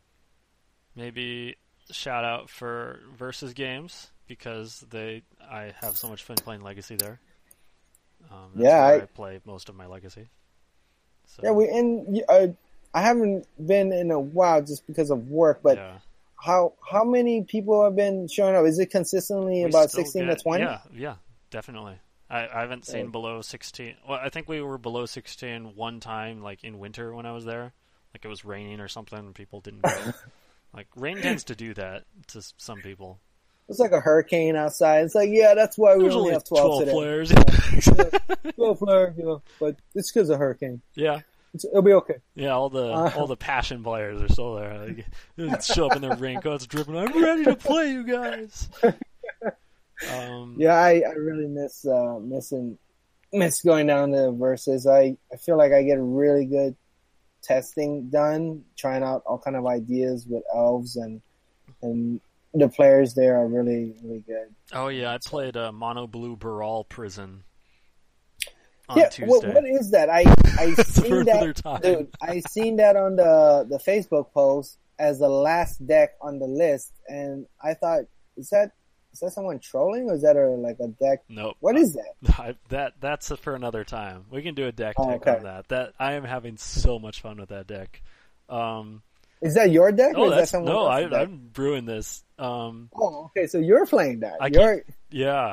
maybe shout out for Versus Games because they I have so much fun playing Legacy there. Um, that's Yeah, where I, I- play most of my Legacy. So, Yeah, we and uh, I haven't been in a while just because of work. But yeah. how how many people have been showing up? Is it consistently We about still sixteen get- to twenty? Yeah, yeah, definitely. I, I haven't seen Right. below sixteen. Well, I think we were below sixteen one time, like in winter when I was there. Like it was raining or something, and people didn't go. Like rain tends to do that to s- some people. It's like a hurricane outside. It's like, yeah, that's why we There's only only have twelve, today. players. Yeah, twelve players, you know, but it's because of hurricane. yeah, It's, it'll be okay. yeah. All the Uh, all the passion players are still there. Like, they show up in their raincoats, dripping. I'm ready to play, you guys. Um, Yeah, I, I really miss uh, missing miss going down to versus. I, I feel like I get really good testing done, trying out all kind of ideas with elves, and and the players there are really really good. Oh yeah, I played uh, Mono Blue Baral Prison on Yeah, Tuesday. what, what is that? I I For seen another that, time. dude. I seen that on the the Facebook post as the last deck on the list, and I thought, is that is that someone trolling, or is that a like a deck? Nope. What is that? I, that that's for another time. We can do a deck Oh, tech okay. on that. That I am having so much fun with that deck. Um, Is that your deck? oh, or is that that's someone no, I, else's deck? I'm brewing this. Um, Oh, okay. So you're playing that. I you're. yeah,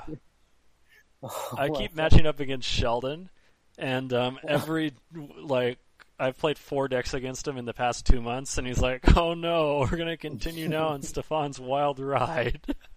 Oh, I well, keep matching up against Sheldon, and um, every like I've played four decks against him in the past two months, and he's like, "Oh no, we're gonna continue now on Stefan's wild ride."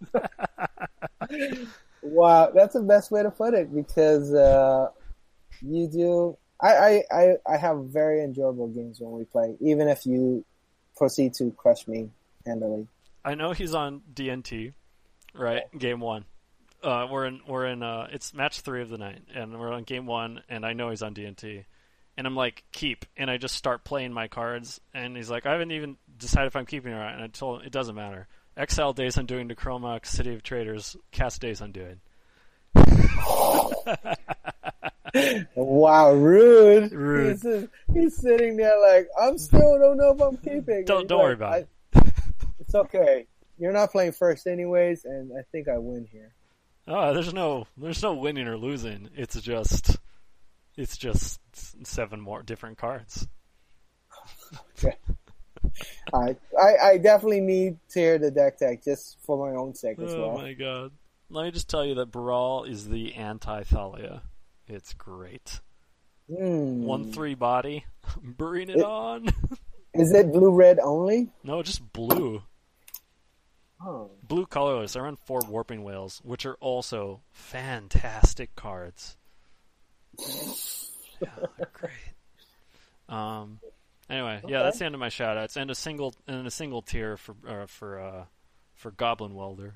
Wow, that's the best way to put it because uh, you do. I, I, I, I have very enjoyable games when we play, even if you proceed to crush me handily. I know he's on D N T, right? Game one. Uh, we're in we're in uh, it's match three of the night, and we're on game one, and I know he's on D N T, and I'm like keep, and I just start playing my cards, and he's like, I haven't even decided if I'm keeping or not, and I told him it doesn't matter. Exile Days Undoing to Chromax, City of Traders, cast Days Undoing. Wow, rude. Rude. He's, he's sitting there like, I'm still don't know if I'm keeping. Don't don't like, worry about I, it. It's okay. You're not playing first anyways, and I think I win here. Oh, there's no there's no winning or losing. It's just it's just seven more different cards. Okay. I, I I definitely need to hear the deck tech just for my own sake as Oh well. my god. Let me just tell you that Brawl is the anti-Thalia. It's great. Mm. one three body. Bring it, It- on. Is it blue red only? No, just blue. Oh. Blue colorless. I run four Warping Whales, which are also fantastic cards. Yeah, they're great. Um. Anyway, yeah, Okay. that's the end of my shoutouts, and a single and a single tier for uh, for uh, for Goblin Welder.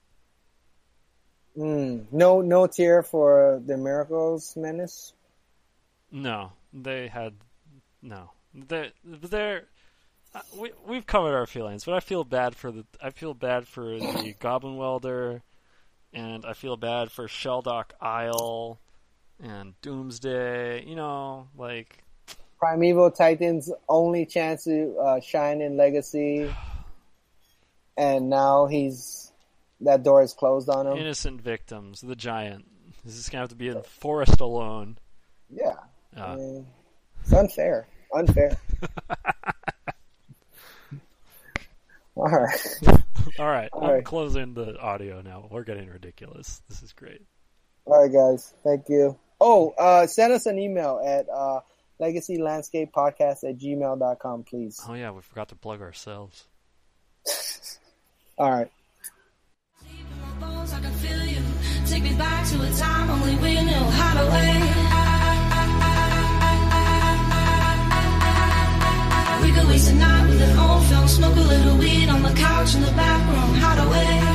Mm. No no tier for the Miracles Menace. No, they had no. They they're uh, we we've covered our feelings, but I feel bad for the I feel bad for the Goblin Welder, and I feel bad for Sheldock Isle and Doomsday. You know, like. Primeval Titan's only chance to uh, shine in Legacy, and now he's that door is closed on him. Innocent victims, the giant. Is this gonna have to be in Forest alone? Yeah, Uh, I mean, it's unfair. Unfair. All right. all right, All I'm right. closing the audio now. We're getting ridiculous. This is great. All right, guys. Thank you. Oh, uh, send us an email at uh, legacy landscape podcast at gmail dot com, please. Oh yeah, we forgot to plug ourselves. All right. Deep in my bones, I can feel you. Take me back to a time only we knew how to wait. We could waste a night with an old film, smoke a little weed on the couch in the back room, how to wait.